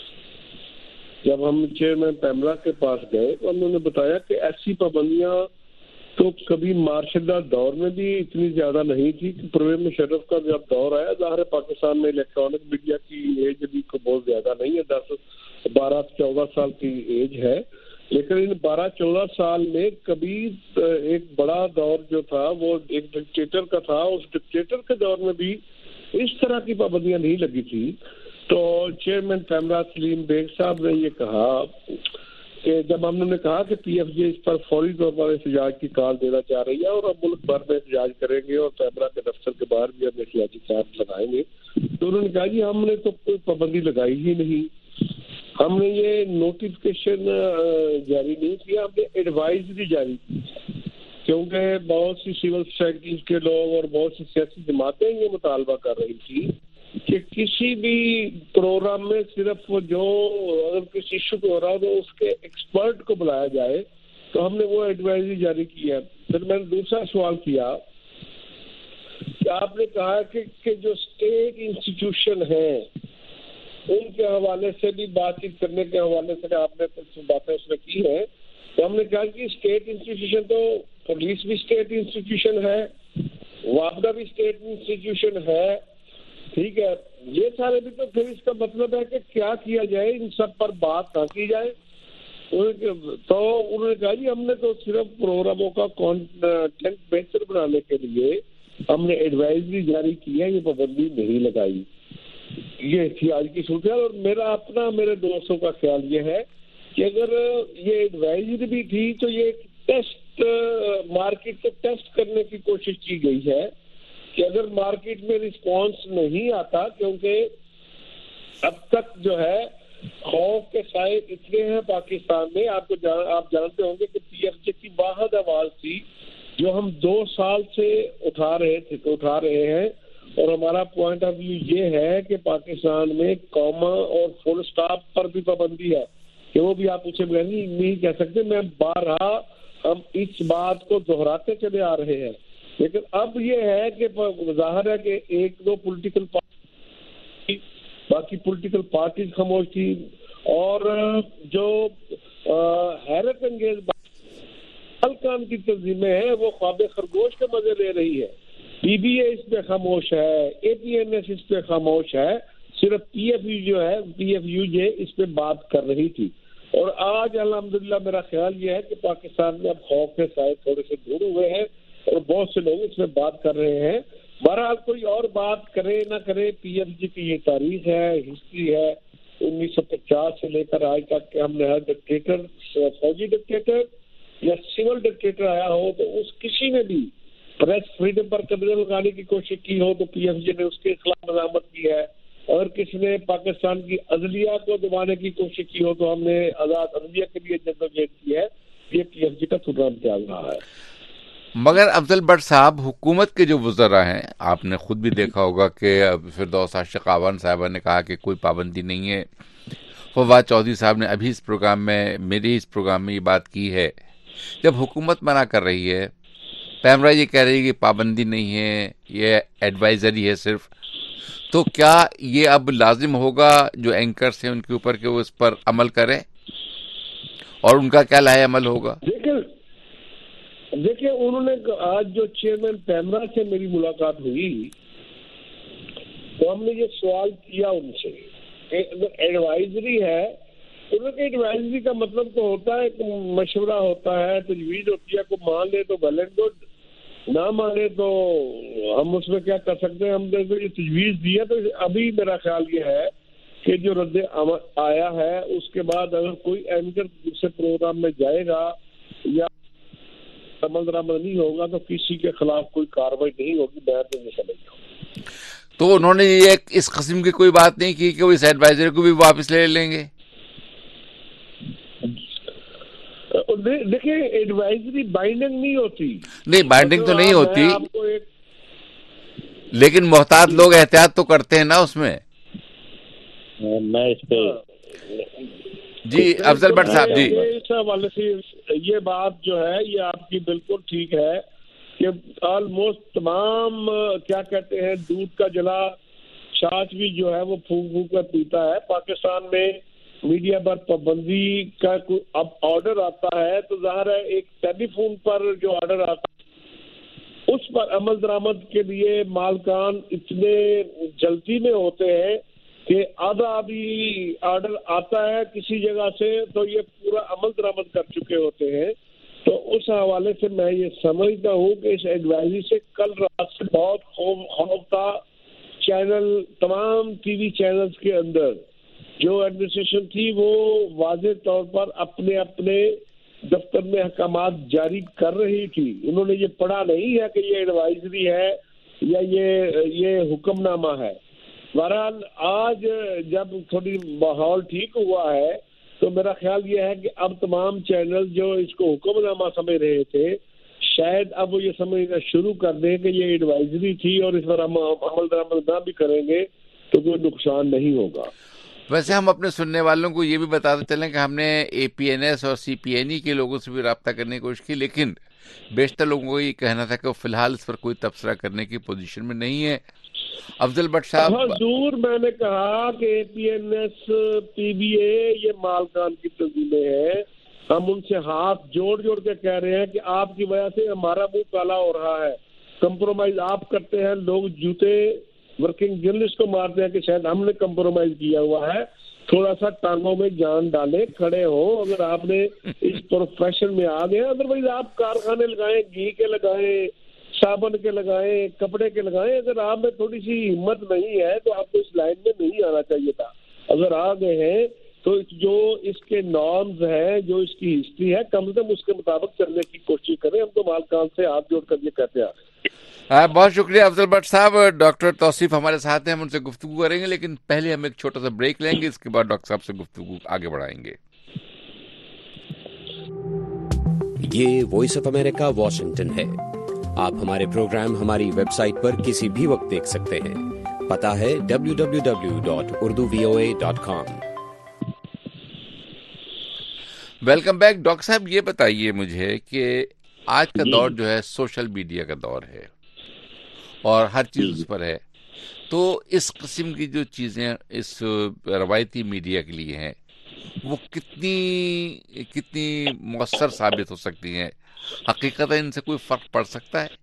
جب ہم چیئرمین پیمرا کے پاس گئے تو انہوں نے بتایا کہ ایسی پابندیاں تو کبھی مارشدہ دور میں بھی اتنی زیادہ نہیں تھی. کہ پرویز مشرف کا جب دور آیا, ظاہر ہے پاکستان میں الیکٹرانک میڈیا کی ایج بھی بہت زیادہ نہیں ہے, دس بارہ چودہ سال کی ایج ہے, لیکن ان بارہ چودہ سال میں کبھی ایک بڑا دور جو تھا وہ ایک ڈکٹیٹر کا تھا. اس ڈکٹیٹر کے دور میں بھی اس طرح کی پابندیاں نہیں لگی تھی. تو چیئرمین پیمرا سلیم بیگ صاحب نے یہ کہا کہ جب ہم نے کہا کہ پی ایف جے اس پر فوری طور پر احتجاج کی کال دینا چاہ رہی ہے اور ہم ملک بھر میں احتجاج کریں گے اور پیمرا کے دفتر کے باہر بھی ہم احتجاجی کیمپ لگائیں گے, تو انہوں نے کہا جی ہم نے تو کوئی پابندی لگائی ہی نہیں, ہم نے یہ نوٹیفکیشن جاری نہیں کیا, ہم نے ایڈوائزری جاری کی. کیونکہ بہت سی سول سوسائٹیز کے لوگ اور بہت سی سیاسی جماعتیں یہ مطالبہ کر رہی تھی کہ کسی بھی پروگرام میں صرف جو اگر کسی ایشو پہ ہو رہا ہو تو اس کے ایکسپرٹ کو بلایا جائے. تو ہم نے وہ ایڈوائزری جاری کی ہے. پھر میں نے دوسرا سوال کیا کہ آپ نے کہا کہ, کہ جو اسٹیٹ انسٹیٹیوشن ہیں ان کے حوالے سے بھی بات چیت کرنے کے حوالے سے آپ نے کچھ باتیں اس میں کی ہیں. تو ہم نے کہا کہ اسٹیٹ انسٹیٹیوشن تو پولیس بھی اسٹیٹ انسٹیٹیوشن ہے, وابڈا بھی اسٹیٹ انسٹیٹیوشن ہے, ٹھیک ہے. یہ سارے بھی تو پھر اس کا مطلب ہے کہ کیا کیا جائے, ان سب پر بات نہ کی جائے. تو انہوں نے کہا جی ہم نے تو صرف پروگراموں کا کانٹینٹ بہتر بنانے کے لیے ہم نے ایڈوائزری جاری کی ہے, یہ پابندی نہیں لگائی. یہ تھی آج کی صورتحال. اور میرا اپنا میرے دوستوں کا خیال یہ ہے کہ اگر یہ ایڈوائزری بھی تھی تو یہ ایک ٹیسٹ مارکیٹ کو ٹیسٹ کرنے کی کوشش کی گئی ہے کہ اگر مارکیٹ میں رسپانس نہیں آتا, کیونکہ اب تک جو ہے خوف کے سائے اتنے ہیں پاکستان میں. آپ کو جان, آپ جانتے ہوں گے کہ پی ایف جے کی واحد آواز تھی جو ہم دو سال سے اٹھا رہے تھے اٹھا رہے ہیں اور ہمارا پوائنٹ آف ویو یہ ہے کہ پاکستان میں کوما اور فل اسٹاپ پر بھی پابندی ہے کہ وہ بھی آپ اسے نہیں کہہ سکتے. میں بارہا ہم اس بات کو دہراتے چلے آ رہے ہیں, لیکن اب یہ ہے کہ ظاہر ہے کہ ایک دو پولیٹیکل پارٹی باقی پولیٹیکل پارٹیز خاموش تھی اور جو حیرت انگیز کام کی تنظیمیں ہیں وہ خواب خرگوش کے مزے لے رہی ہے. پی بی اے اس پہ خاموش ہے, اے پی این ایس اس پہ خاموش ہے, صرف پی ایف یو جو ہے پی ایف یو جے اس پہ بات کر رہی تھی. اور آج الحمدللہ میرا خیال یہ ہے کہ پاکستان میں اب خوف کے سائے تھوڑے سے دور ہوئے ہیں اور بہت سے لوگ اس میں بات کر رہے ہیں. بہرحال کوئی اور بات کرے نہ کرے, پی ایف جی کی یہ تاریخ ہے, ہسٹری ہے. انیس سو پچاس سے لے کر آج تک کہ ہم نے ہر ڈکٹیٹر, فوجی ڈکٹیٹر یا سول ڈکٹیٹر آیا ہو تو اس کسی نے بھی پریس فریڈم پر قبضہ لگانے کی کوشش کی ہو تو پی ایف جی نے اس کے خلاف مذمت کی ہے. اگر کسی نے پاکستان کی عدلیہ کو دبانے کی کوشش کی ہو تو ہم نے آزاد عدلیہ کے لیے جدوجہد کی ہے. یہ پی ایف جی کا ٹھکرا امتیاز رہا ہے. مگر افضل بٹ صاحب, حکومت کے جو وزراء ہیں, آپ نے خود بھی دیکھا ہوگا کہ فردوس عاشق آوان صاحبہ نے کہا کہ کوئی پابندی نہیں ہے. فواد چودھری صاحب نے ابھی اس پروگرام میں میرے اس پروگرام میں یہ بات کی ہے. جب حکومت منع کر رہی ہے, پیمرا یہ کہہ رہی ہے کہ پابندی نہیں ہے, یہ ایڈوائزری ہے صرف, تو کیا یہ اب لازم ہوگا جو اینکرز ہیں ان کے اوپر کہ وہ اس پر عمل کریں, اور ان کا کیا لائحہ عمل ہوگا؟ دیکھیں انہوں نے آج جو چیئرمین پیمرا سے میری ملاقات ہوئی تو ہم نے یہ سوال کیا ان سے کہ ایڈوائزری ہے, انہوں نے ایڈوائزری کا مطلب تو ہوتا ہے کہ مشورہ ہوتا ہے, تجویز ہوتی ہے, کو مان لے تو ویل اینڈ گڈ, نہ مانے تو ہم اس میں کیا کر سکتے ہیں. ہم نے تو یہ تجویز دی ہے تو ابھی میرا خیال یہ ہے کہ جو رد عمل آیا ہے اس کے بعد اگر کوئی اینکر سے پروگرام میں جائے گا یا عمل درآمد نہیں ہوگا تو کسی کے خلاف کوئی کاروائی نہیں ہوگی. میں تو نہیں سمجھ رہا. تو انہوں نے یہ اس قسم کی کوئی بات نہیں کی کہ وہ اس ایڈوائزری کو بھی واپس لے لیں گے؟ دیکھیں ایڈوائزری بائنڈنگ نہیں ہوتی. نہیں بائنڈنگ تو نہیں ہوتی, لیکن محتاط لوگ احتیاط تو کرتے ہیں نا اس میں. میں اس پہ جی افضل بٹ صاحب جی اس حوالے سے یہ بات جو ہے یہ آپ کی بالکل ٹھیک ہے کہ آلموسٹ تمام کیا کہتے ہیں دودھ کا جلا چھاچھ بھی جو ہے وہ پھونک پھونک کر پیتا ہے. پاکستان میں میڈیا پر پابندی کا اب آرڈر آتا ہے تو ظاہر ہے ایک ٹیلی فون پر جو آرڈر آتا ہے اس پر عمل درآمد کے لیے مالکان اتنے جلدی میں ہوتے ہیں کہ آدھا ابھی آرڈر آتا ہے کسی جگہ سے تو یہ پورا عمل درآمد کر چکے ہوتے ہیں. تو اس حوالے سے میں یہ سمجھتا ہوں کہ اس ایڈوائزری سے کل رات سے بہت خوف خوف تھا. چینل تمام ٹی وی چینلز کے اندر جو ایڈمنسٹریشن تھی وہ واضح طور پر اپنے اپنے دفتر میں احکامات جاری کر رہی تھی. انہوں نے یہ پڑھا نہیں ہے کہ یہ ایڈوائزری ہے یا یہ یہ حکم نامہ ہے. بہرحال آج جب تھوڑی ماحول ٹھیک ہوا ہے تو میرا خیال یہ ہے کہ اب تمام چینل جو اس کو حکم نامہ سمجھ رہے تھے شاید اب وہ یہ سمجھنا شروع کر دیں کہ یہ ایڈوائزری تھی اور اس پر ہم عمل درآمد نہ بھی کریں گے تو کوئی نقصان نہیں ہوگا. ویسے ہم اپنے سننے والوں کو یہ بھی بتاتے چلیں کہ ہم نے اے پی این ایس اور سی پی این ای کے لوگوں سے بھی رابطہ کرنے کی کوشش کی, لیکن بیشتر لوگوں کو یہ کہنا تھا کہ وہ فی الحال اس پر کوئی تبصرہ کرنے کی پوزیشن میں نہیں ہے. افضل بٹ صاحب حضور میں نے کہا کہ A P N S P B A یہ مالکان کی تنظیمیں ہیں, ہم ان سے ہاتھ جوڑ جوڑ کے کہہ رہے ہیں کہ آپ کی وجہ سے ہمارا منہ کالا ہو رہا ہے. کمپرومائز آپ کرتے ہیں, لوگ جوتے ورکنگ جرنلسٹ کو مارتے ہیں کہ شاید ہم نے کمپرومائز کیا ہوا ہے، تھوڑا سا ٹانگوں میں جان ڈالیں، کھڑے ہوں، اگر آپ نے اس پروفیشن میں آ گئے، ادروائز آپ کارخانے لگائیں، گھی کے لگائیں، صابن کے لگائیں، کپڑے کے لگائیں، اگر آپ میں تھوڑی سی ہمت نہیں ہے تو آپ کو اس لائن میں نہیں آنا چاہیے تھا، اگر آ گئے ہیں تو جو اس کے نارمز ہیں، جو اس کی ہسٹری ہے، کم سے کم اس کے مطابق چلنے کی کوشش کریں. ہم تو مالکان سے ہاتھ جوڑ کر یہ کہتے ہیں. ہاں بہت شکریہ افضل بٹ صاحب. ڈاکٹر توصیف ہمارے ساتھ ہیں، ہم ان سے گفتگو کریں گے، لیکن پہلے ہم ایک چھوٹا سا بریک لیں گے، اس کے بعد ڈاکٹر صاحب سے گفتگو آگے بڑھائیں گے. یہ وائس آف امریکہ واشنگٹن ہے. آپ ہمارے پروگرام ہماری ویب سائٹ پر کسی بھی وقت دیکھ سکتے ہیں. پتہ ہے W W W dot Urdu V O A dot com. Welcome back. Doctor صاحب یہ بتائیے مجھے کہ آج کا دور جو ہے سوشل میڈیا کا دور ہے اور ہر چیز اس پر ہے، تو اس قسم کی جو چیزیں اس روایتی میڈیا کے لیے ہیں وہ کتنی کتنی مؤثر ثابت ہو سکتی ہیں؟ حقیقت ان سے کوئی فرق پڑ سکتا ہے؟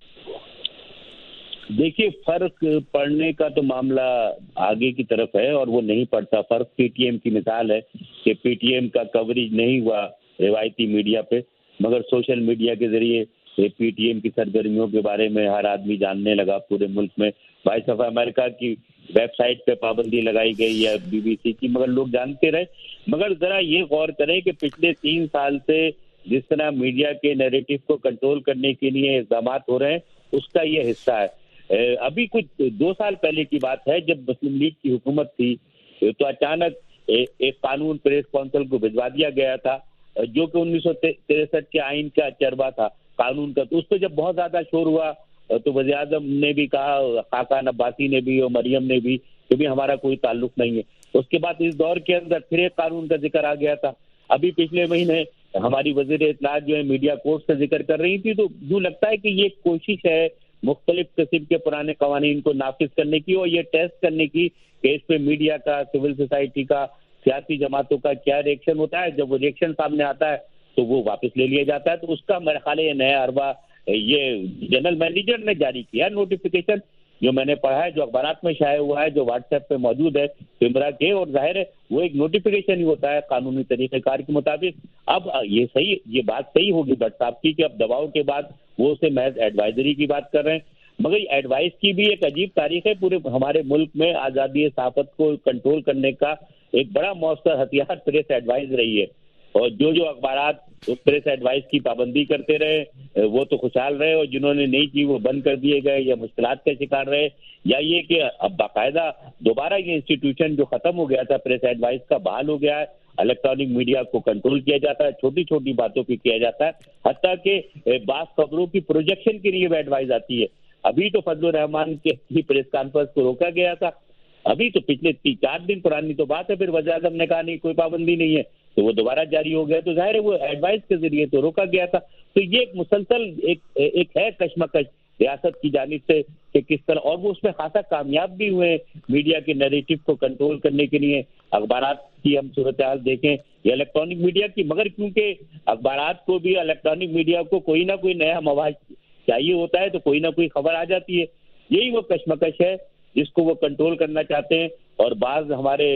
دیکھیے، فرق پڑنے کا تو معاملہ آگے کی طرف ہے اور وہ نہیں پڑتا. فرق پی ٹی ایم کی مثال ہے کہ پی ٹی ایم کا کوریج نہیں ہوا روایتی میڈیا پہ، مگر سوشل میڈیا کے ذریعے پی ٹی ایم کی سرگرمیوں کے بارے میں ہر آدمی جاننے لگا پورے ملک میں. وائس آف امریکہ کی ویب سائٹ پہ پابندی لگائی گئی یا بی بی سی کی، مگر لوگ جانتے رہے. مگر ذرا یہ غور کریں کہ پچھلے تین سال سے جس طرح میڈیا کے نیریٹو کو کنٹرول کرنے کے لیے اقدامات ہو رہے ہیں، اس کا یہ حصہ ہے. ابھی کچھ دو سال پہلے کی بات ہے، جب مسلم لیگ کی حکومت تھی تو اچانک ایک قانون پریس کونسل کو بھجوا دیا گیا تھا جو کہ انیس سو تریسٹھ کے آئین کا چربا تھا قانون کا. تو اس پہ جب بہت زیادہ شور ہوا تو وزیر اعظم نے بھی کہا، خاقان عباسی نے بھی اور مریم نے بھی، کہ بھی ہمارا کوئی تعلق نہیں ہے. اس کے بعد اس دور کے اندر پھر ایک قانون کا ذکر آ گیا تھا. ابھی پچھلے مہینے ہماری وزیر اطلاعات جو ہے میڈیا کوڈ سے ذکر کر رہی تھی. تو یوں لگتا ہے کہ یہ کوشش ہے مختلف قسم کے پرانے قوانین کو نافذ کرنے کی اور یہ ٹیسٹ کرنے کی کہ اس پہ میڈیا کا، سول سوسائٹی کا، سیاسی جماعتوں کا کیا ریئیکشن ہوتا ہے. جب وہ ریئیکشن سامنے آتا ہے تو وہ واپس لے لیا جاتا ہے. تو اس کا میرا خیال ہے یہ نیا اربا یہ جنرل مینیجر نے جاری کیا نوٹیفیکیشن، جو میں نے پڑھا ہے، جو اخبارات میں شائع ہوا ہے، جو واٹس ایپ پہ موجود ہے پیمرا کے، اور ظاہر ہے وہ ایک نوٹیفیکیشن ہی ہوتا ہے قانونی طریقہ کار کے مطابق. اب یہ صحیح یہ بات صحیح ہوگی بٹ صاحب کی کہ اب دباؤ کے بعد وہ اسے محض ایڈوائزری کی بات کر رہے ہیں. مگر ایڈوائز کی بھی ایک عجیب تاریخ ہے. پورے ہمارے ملک میں آزادی صحافت کو کنٹرول کرنے کا ایک بڑا مؤثر ہتھیار پریس ایڈوائز رہی ہے، اور جو جو اخبارات پریس ایڈوائز کی پابندی کرتے رہے وہ تو خوشحال رہے، اور جنہوں نے نہیں کی وہ بند کر دیے گئے یا مشکلات کا شکار رہے. یا یہ کہ اب باقاعدہ دوبارہ یہ انسٹیٹیوشن جو ختم ہو گیا تھا پریس ایڈوائز کا بحال ہو گیا ہے. الیکٹرانک میڈیا کو کنٹرول کیا جاتا ہے، چھوٹی چھوٹی باتوں پہ کیا جاتا ہے، حتیٰ کہ بعض خبروں کی پروجیکشن کے لیے بھی ایڈوائز آتی ہے. ابھی تو فضل الرحمان کی پریس کانفرنس کو روکا گیا تھا، ابھی تو پچھلے تین چار دن پرانی تو بات ہے، پھر وزیر اعظم نے کہا نہیں کوئی پابندی نہیں ہے تو وہ دوبارہ جاری ہو گیا. تو ظاہر ہے وہ ایڈوائز کے ذریعے تو روکا گیا تھا. تو یہ ایک مسلسل ایک ایک ہے کشمکش ریاست کی جانب سے کہ کس طرح، اور وہ اس میں خاصا کامیاب بھی ہوئے میڈیا کے نیریٹو کو کنٹرول کرنے کے لیے. اخبارات کی ہم صورتحال دیکھیں یا الیکٹرانک میڈیا کی، مگر کیونکہ اخبارات کو بھی الیکٹرانک میڈیا کو کوئی نہ کوئی نیا مواد چاہیے ہوتا ہے تو کوئی نہ کوئی خبر آ جاتی ہے. یہی وہ کشمکش ہے جس کو وہ کنٹرول کرنا چاہتے ہیں. اور بعض ہمارے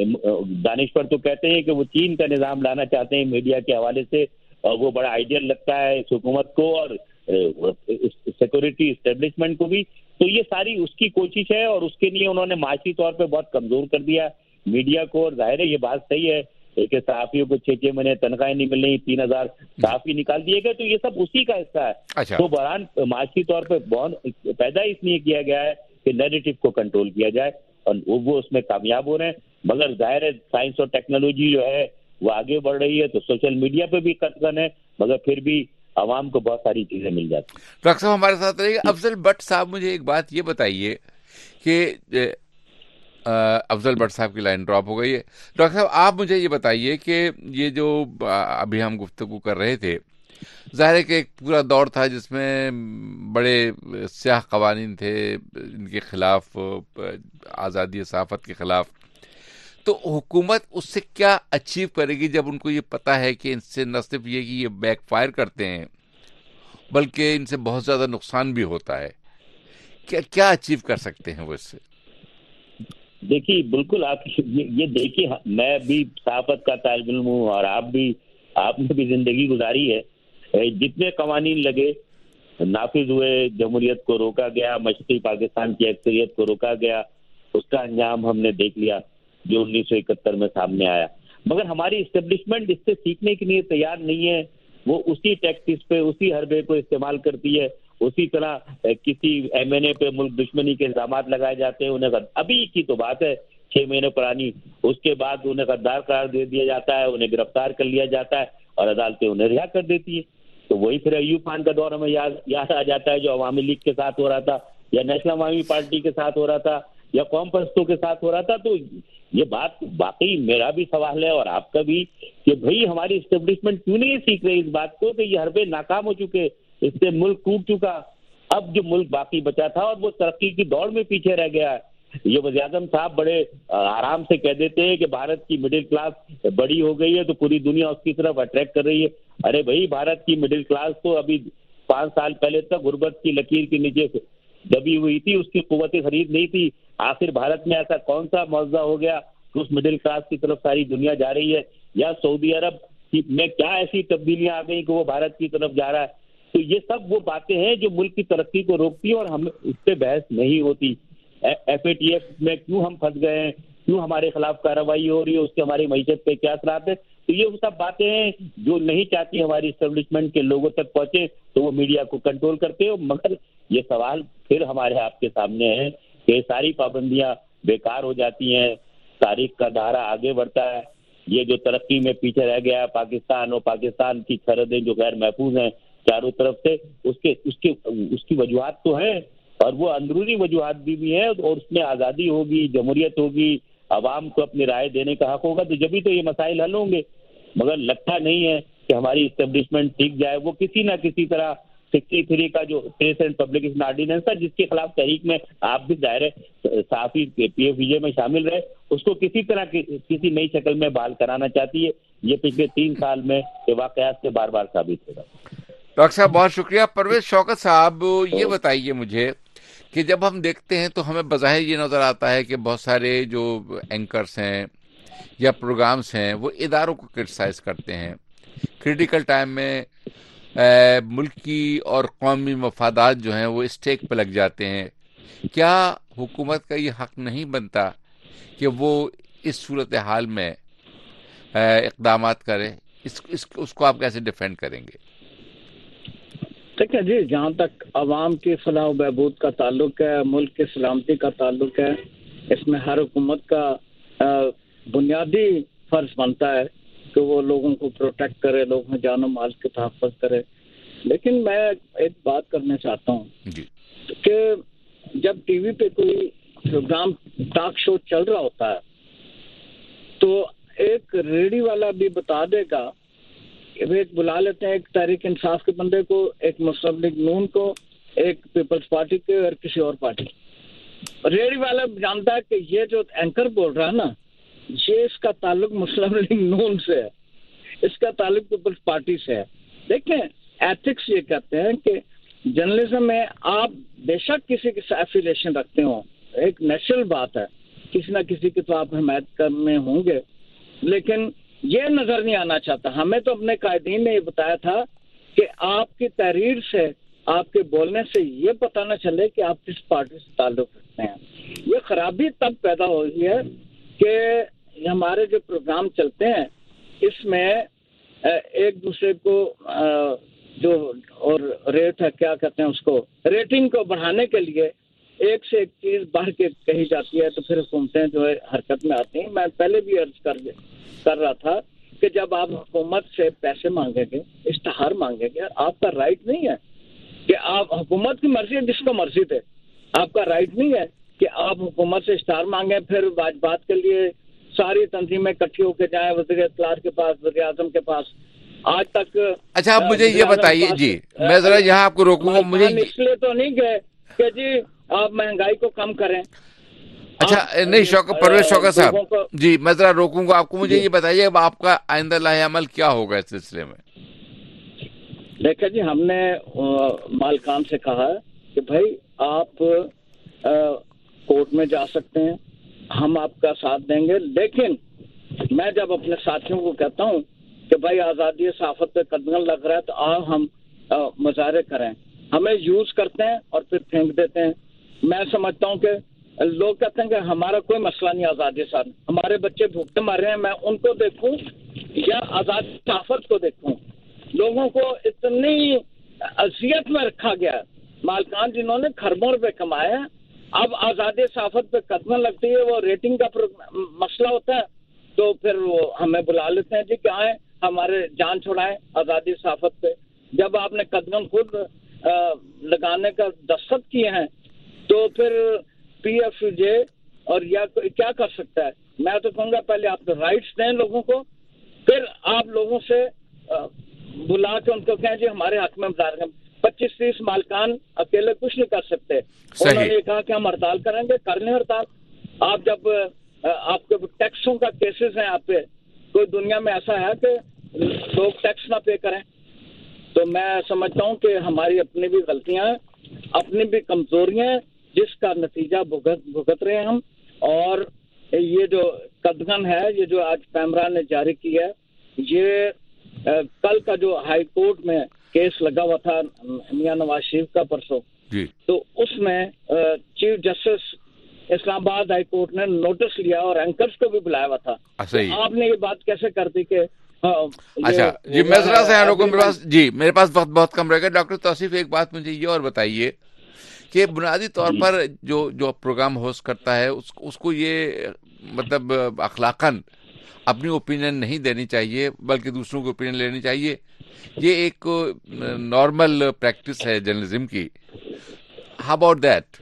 دانشور تو کہتے ہیں کہ وہ چین کا نظام لانا چاہتے ہیں میڈیا کے حوالے سے، اور وہ بڑا آئیڈیل لگتا ہے اس حکومت کو اور سیکورٹی اسٹیبلشمنٹ کو بھی. تو یہ ساری اس کی کوشش ہے، اور اس کے لیے انہوں نے معاشی طور پہ بہت کمزور کر دیا میڈیا کو. اور ظاہر ہے یہ بات صحیح ہے کہ صحافیوں کو چھ چھ مہینے تنخواہیں نہیں مل رہی، تین ہزار صحافی نکال دیے گئے، تو یہ سب اسی کا حصہ ہے. اچھا. تو بحران معاشی طور پہ بہت پیدا اس لیے کیا گیا ہے کہ نیریٹو کو کنٹرول کیا جائے، اور وہ اس میں کامیاب ہو رہے ہیں. مگر ظاہر ہے سائنس اور ٹیکنالوجی جو ہے وہ آگے بڑھ رہی ہے، تو سوشل میڈیا پہ بھی قدغن ہے، مگر پھر بھی عوام کو بہت ساری چیزیں مل جاتی. ڈاکٹر صاحب ہمارے ساتھ رہیے. افضل بٹ صاحب مجھے ایک بات یہ بتائیے کہ افضل بٹ صاحب کی لائن ڈراپ ہو گئی ہے. ڈاکٹر صاحب آپ مجھے یہ بتائیے کہ یہ جو ابھی ہم گفتگو کر رہے تھے، ظاہر ہے کہ ایک پورا دور تھا جس میں بڑے سیاہ قوانین تھے ان کے خلاف، آزادی صحافت کے خلاف. تو حکومت اس سے کیا اچیو کرے گی جب ان کو یہ پتہ ہے کہ ان سے نہ صرف یہ کہ یہ بیک فائر کرتے ہیں بلکہ ان سے بہت زیادہ نقصان بھی ہوتا ہے؟ کیا کیا اچیو کر سکتے ہیں وہ اس سے؟ دیکھیے بالکل آپ یہ دیکھیے، میں بھی صحافت کا طالب علم ہوں اور آپ بھی آپ نے بھی زندگی گزاری ہے. جتنے قوانین لگے نافذ ہوئے، جمہوریت کو روکا گیا، مشرقی پاکستان کی اکثریت کو روکا گیا، اس کا انجام ہم نے دیکھ لیا جو انیس سو اکہتر میں سامنے آیا. مگر ہماری اسٹیبلشمنٹ اس سے سیکھنے کے لیے تیار نہیں ہے. وہ اسی ٹیکٹکس پہ، اسی حربے کو استعمال کرتی ہے. اسی طرح کسی ایم این اے پہ ملک دشمنی کے الزامات لگائے جاتے ہیں. انہیں ابھی کی تو بات ہے چھ مہینے پرانی، اس کے بعد انہیں غدار قرار دے دیا جاتا ہے، انہیں گرفتار کر لیا جاتا ہے اور عدالتیں انہیں رہا کر دیتی ہے. تو وہی پھر ایوب خان کا دور ہمیں یاد یاد آ جاتا ہے جو عوامی لیگ کے ساتھ ہو رہا تھا، یا نیشنل عوامی پارٹی کے ساتھ ہو رہا تھا، یا قوم پرستوں کے ساتھ ہو رہا تھا. تو یہ بات واقعی میرا بھی سوال ہے اور آپ کا بھی کہ بھئی ہماری اسٹیبلشمنٹ کیوں نہیں سیکھ رہی اس بات کو کہ یہ حربے ناکام ہو چکے، اس سے ملک ٹوٹ چکا. اب جو ملک باقی بچا تھا اور وہ ترقی کی دوڑ میں پیچھے رہ گیا ہے. یہ وزیر اعظم صاحب بڑے آرام سے کہہ دیتے ہیں کہ بھارت کی مڈل کلاس بڑی ہو گئی ہے تو پوری دنیا اس کی طرف اٹریکٹ کر رہی ہے. ارے بھائی بھارت کی مڈل کلاس تو ابھی پانچ سال پہلے تک غربت کی لکیر کے نیچے دبی ہوئی تھی، اس کی قوت خرید نہیں تھی. آخر بھارت میں ایسا کون سا معاوضہ ہو گیا کہ اس مڈل کلاس کی طرف ساری دنیا جا رہی ہے؟ یا سعودی عرب میں کیا ایسی تبدیلیاں آ گئی کہ وہ بھارت کی طرف جا رہا ہے؟ تو یہ سب وہ باتیں ہیں جو ملک کی ترقی کو روکتی ہیں اور ہم اس پہ بحث نہیں ہوتی. ایف اے ٹی ایف میں کیوں ہم پھنس گئے ہیں، کیوں ہمارے خلاف کارروائی ہو رہی ہے، اس کے ہماری معیشت پہ کیا اثرات ہیں. تو یہ سب باتیں ہیں جو نہیں چاہتی ہماری اسٹیبلشمنٹ کے لوگوں تک پہنچے تو وہ میڈیا کو کنٹرول کرتے ہو. مگر یہ سوال پھر ہمارے آپ کے سامنے ہے کہ ساری پابندیاں بیکار ہو جاتی ہیں، تاریخ کا دھارا آگے بڑھتا ہے. یہ جو ترقی میں پیچھے رہ گیا پاکستان اور پاکستان کی سرحدیں جو غیر محفوظ ہیں چاروں طرف سے، اس کے اس کے اس کی وجوہات تو ہیں اور وہ اندرونی وجوہات بھی بھی ہیں. اور اس میں آزادی ہوگی، جمہوریت ہوگی، عوام کو اپنی رائے دینے کا حق ہوگا تو جبھی تو یہ مسائل حل ہوں گے. مگر لگتا نہیں ہے کہ ہماری اسٹیبلشمنٹ ٹھیک جائے. وہ کسی نہ کسی طرح سکسٹی تھری کا جو پریس اینڈ پبلیکیشن آرڈیننس تھا جس کے خلاف تحریک میں آپ بھی ظاہر صحافی پی ایف وی جے میں شامل رہے، اس کو کسی طرح کسی نئی شکل میں بحال کرانا چاہتی ہے. یہ پچھلے تین سال میں یہ واقعات سے بار بار ثابت ہوگا. ڈاکٹر صاحب بہت شکریہ. پرویز شوکت صاحب یہ بتائیے مجھے کہ جب ہم دیکھتے ہیں تو ہمیں بظاہر یہ نظر آتا ہے کہ بہت سارے جو اینکرز ہیں یا پروگرامز ہیں وہ اداروں کو کرٹیسائز کرتے ہیں. کریٹیکل ٹائم میں ملک کی اور قومی مفادات جو ہیں وہ اسٹیک پہ لگ جاتے ہیں. کیا حکومت کا یہ حق نہیں بنتا کہ وہ اس صورتحال میں اقدامات کرے؟ اس, اس, اس کو آپ کیسے ڈیفینڈ کریں گے؟ ٹھیک ہے جی، جہاں تک عوام کی فلاح و بہبود کا تعلق ہے، ملک کی سلامتی کا تعلق ہے، اس میں ہر حکومت کا بنیادی فرض بنتا ہے کہ وہ لوگوں کو پروٹیکٹ کرے، لوگوں میں جان و مال کی تحفظ کرے. لیکن میں ایک بات کرنا چاہتا ہوں جی. کہ جب ٹی وی پہ کوئی پروگرام ٹاک شو چل رہا ہوتا ہے تو ایک ریڈیو والا بھی بتا دے گا، ایک بلا لیتے ہیں ایک تحریک انصاف کے بندے کو، ایک مسلم لیگ نون کو، ایک پیپلز پارٹی کے اور کسی اور پارٹی. ریڈیو والا جانتا ہے کہ یہ جو اینکر بول رہا ہے نا یہ اس کا تعلق مسلم لیگ نون سے ہے، اس کا تعلق پیپلز پارٹی سے ہے. دیکھیں ایتھکس یہ کہتے ہیں کہ جرنلزم میں آپ بے شک کسی کے ساتھ ایفیلیشن رکھتے ہوں، ایک نیچرل بات ہے، کسی نہ کسی کی تو آپ حمایت کرنے ہوں گے، لیکن یہ نظر نہیں آنا چاہتا. ہمیں تو اپنے قائدین نے یہ بتایا تھا کہ آپ کی تحریر سے، آپ کے بولنے سے یہ پتہ نہ چلے کہ آپ کس پارٹی سے تعلق رکھتے ہیں. یہ خرابی تب پیدا ہو گئی ہے کہ ہمارے جو پروگرام چلتے ہیں اس میں ایک دوسرے کو جو اور ریٹ ہے کیا کہتے ہیں اس کو ریٹنگ کو بڑھانے کے لیے ایک سے ایک چیز بڑھ کے کہی جاتی ہے تو پھر حکومتیں جو ہے حرکت میں آتی ہیں. میں پہلے بھی عرض کر کر رہا تھا کہ جب آپ حکومت سے پیسے مانگیں گے، اشتہار مانگیں گے، آپ کا رائٹ نہیں ہے کہ آپ حکومت کی مرضی ہے جس کو مرضی دے، آپ کا رائٹ نہیں ہے کہ آپ حکومت سے اشتہار مانگیں پھر واجبات کے لیے ساری تنظیمیں اکٹھی ہو کے جائیں وزیر اطلاع کے پاس، وزیر اعظم کے پاس. آج تک اچھا آپ مجھے یہ بتائیے جی، میں ذرا یہاں آپ کو روکوں گا. مجھے اس لیے تو نہیں گئے کہ جی آپ مہنگائی کو کم کریں. اچھا نہیں شوکت پرویز شوکت صاحب جی میں ذرا روکوں گا آپ کو. مجھے یہ بتائیے اب آپ کا آئندہ لاہ عمل کیا ہوگا اس سلسلے میں؟ دیکھیں جی ہم نے مالکان سے کہا کہ بھائی آپ کورٹ میں جا سکتے ہیں، ہم آپ کا ساتھ دیں گے. لیکن میں جب اپنے ساتھیوں کو کہتا ہوں کہ بھائی آزادی صحافت پہ قدغن لگ رہا ہے تو آؤ ہم مظاہرے کریں, ہمیں یوز کرتے ہیں اور پھر پھینک دیتے ہیں. میں سمجھتا ہوں کہ لوگ کہتے ہیں کہ ہمارا کوئی مسئلہ نہیں آزادی صاحب, ہمارے بچے بھوکے مر رہے ہیں, میں ان کو دیکھوں یا آزادی صحافت کو دیکھوں. لوگوں کو اتنی اذیت میں رکھا گیا, مالکان جنہوں نے خربوں روپے کمائے ہیں, اب آزادی صحافت پہ قدغن لگتی ہے, وہ ریٹنگ کا مسئلہ ہوتا ہے تو پھر وہ ہمیں بلا لیتے ہیں جی کہ آئیں ہمارے جان چھڑائیں آزادی صحافت پہ. جب آپ نے قدغن خود لگانے کا دستخط کیے ہیں تو پھر پی ایف جے اور یا کیا کر سکتا ہے؟ میں تو کہوں گا پہلے آپ رائٹس دیں لوگوں کو, پھر آپ لوگوں سے بلا کے ان کو کہیں جی ہمارے حق میں مظاہرے. پچیس تیس مالکان اکیلے کچھ نہیں کر سکتے. انہوں نے یہ کہا کہ ہم ہڑتال کریں گے, کر لیں ہڑتال. آپ جب آپ کے ٹیکسوں کا کیسز ہیں آپ پہ, کوئی دنیا میں ایسا ہے کہ لوگ ٹیکس نہ پے کریں؟ تو میں سمجھتا ہوں کہ ہماری اپنی بھی غلطیاں ہیں, اپنی بھی کمزوریاں ہیں, جس کا نتیجہ بھگت بھگت رہے ہیں ہم. اور یہ جو قدغن ہے, یہ جو آج پیمرا نے جاری کی ہے, یہ کل کا جو ہائی کورٹ میں کیس لگا ہوا تھا میاں نواز شریف کا پرسوں, تو اس میں چیف جسٹس اسلام آباد ہائی کورٹ نے نوٹس لیا اور اینکرز کو بھی بلایا ہوا تھا. آپ نے یہ بات کیسے کر دی کہ اچھا جی میں ذرا سے لوگوں میرے پاس جی میرے پاس وقت بہت کم رہے گا. ڈاکٹر توصیف ایک بات مجھے یہ اور بتائیے کہ بنیادی طور پر جو جو پروگرام ہوسٹ کرتا ہے اس اس کو یہ مطلب اخلاقاً اپنی اوپینین نہیں دینی چاہیے بلکہ دوسروں کی اوپینین لینی چاہیے. یہ ایک نارمل پریکٹس ہے جرنلزم کی. How about that?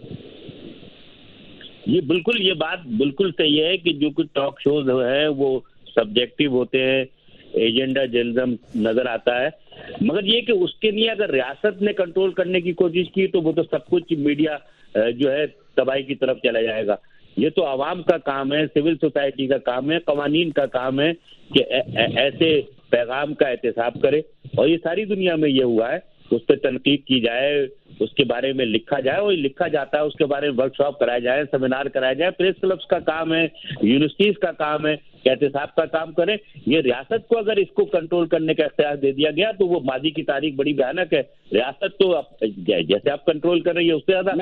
یہ بالکل یہ بات بالکل صحیح ہے کہ جو کچھ ٹاک شوز ہے وہ سبجیکٹو ہوتے ہیں, ایجنڈا جرنلزم نظر آتا ہے, مگر یہ کہ اس کے لیے اگر ریاست نے کنٹرول کرنے کی کوشش کی تو وہ تو سب کچھ میڈیا جو ہے تباہی کی طرف چلا جائے گا. یہ تو عوام کا کام ہے, سول سوسائٹی کا کام ہے, قوانین کا کام ہے کہ ایسے پیغام کا احتساب کرے. اور یہ ساری دنیا میں یہ ہوا ہے, اس پہ تنقید کی جائے, اس کے بارے میں لکھا جائے, اور لکھا جاتا ہے, اس کے بارے میں ورک شاپ کرائے جائے, سیمینار کرائے جائے. پریس کلبس کا کام ہے, یونیورسٹیز کا کام ہے کہ احتساب کا کام کریں. یہ ریاست کو اگر اس کو کنٹرول کرنے کا اختیار دے دیا گیا تو وہ ماضی کی تاریخ بڑی بھیانک ہے. ریاست تو جیسے آپ کنٹرول کر رہی ہے اس سے زیادہ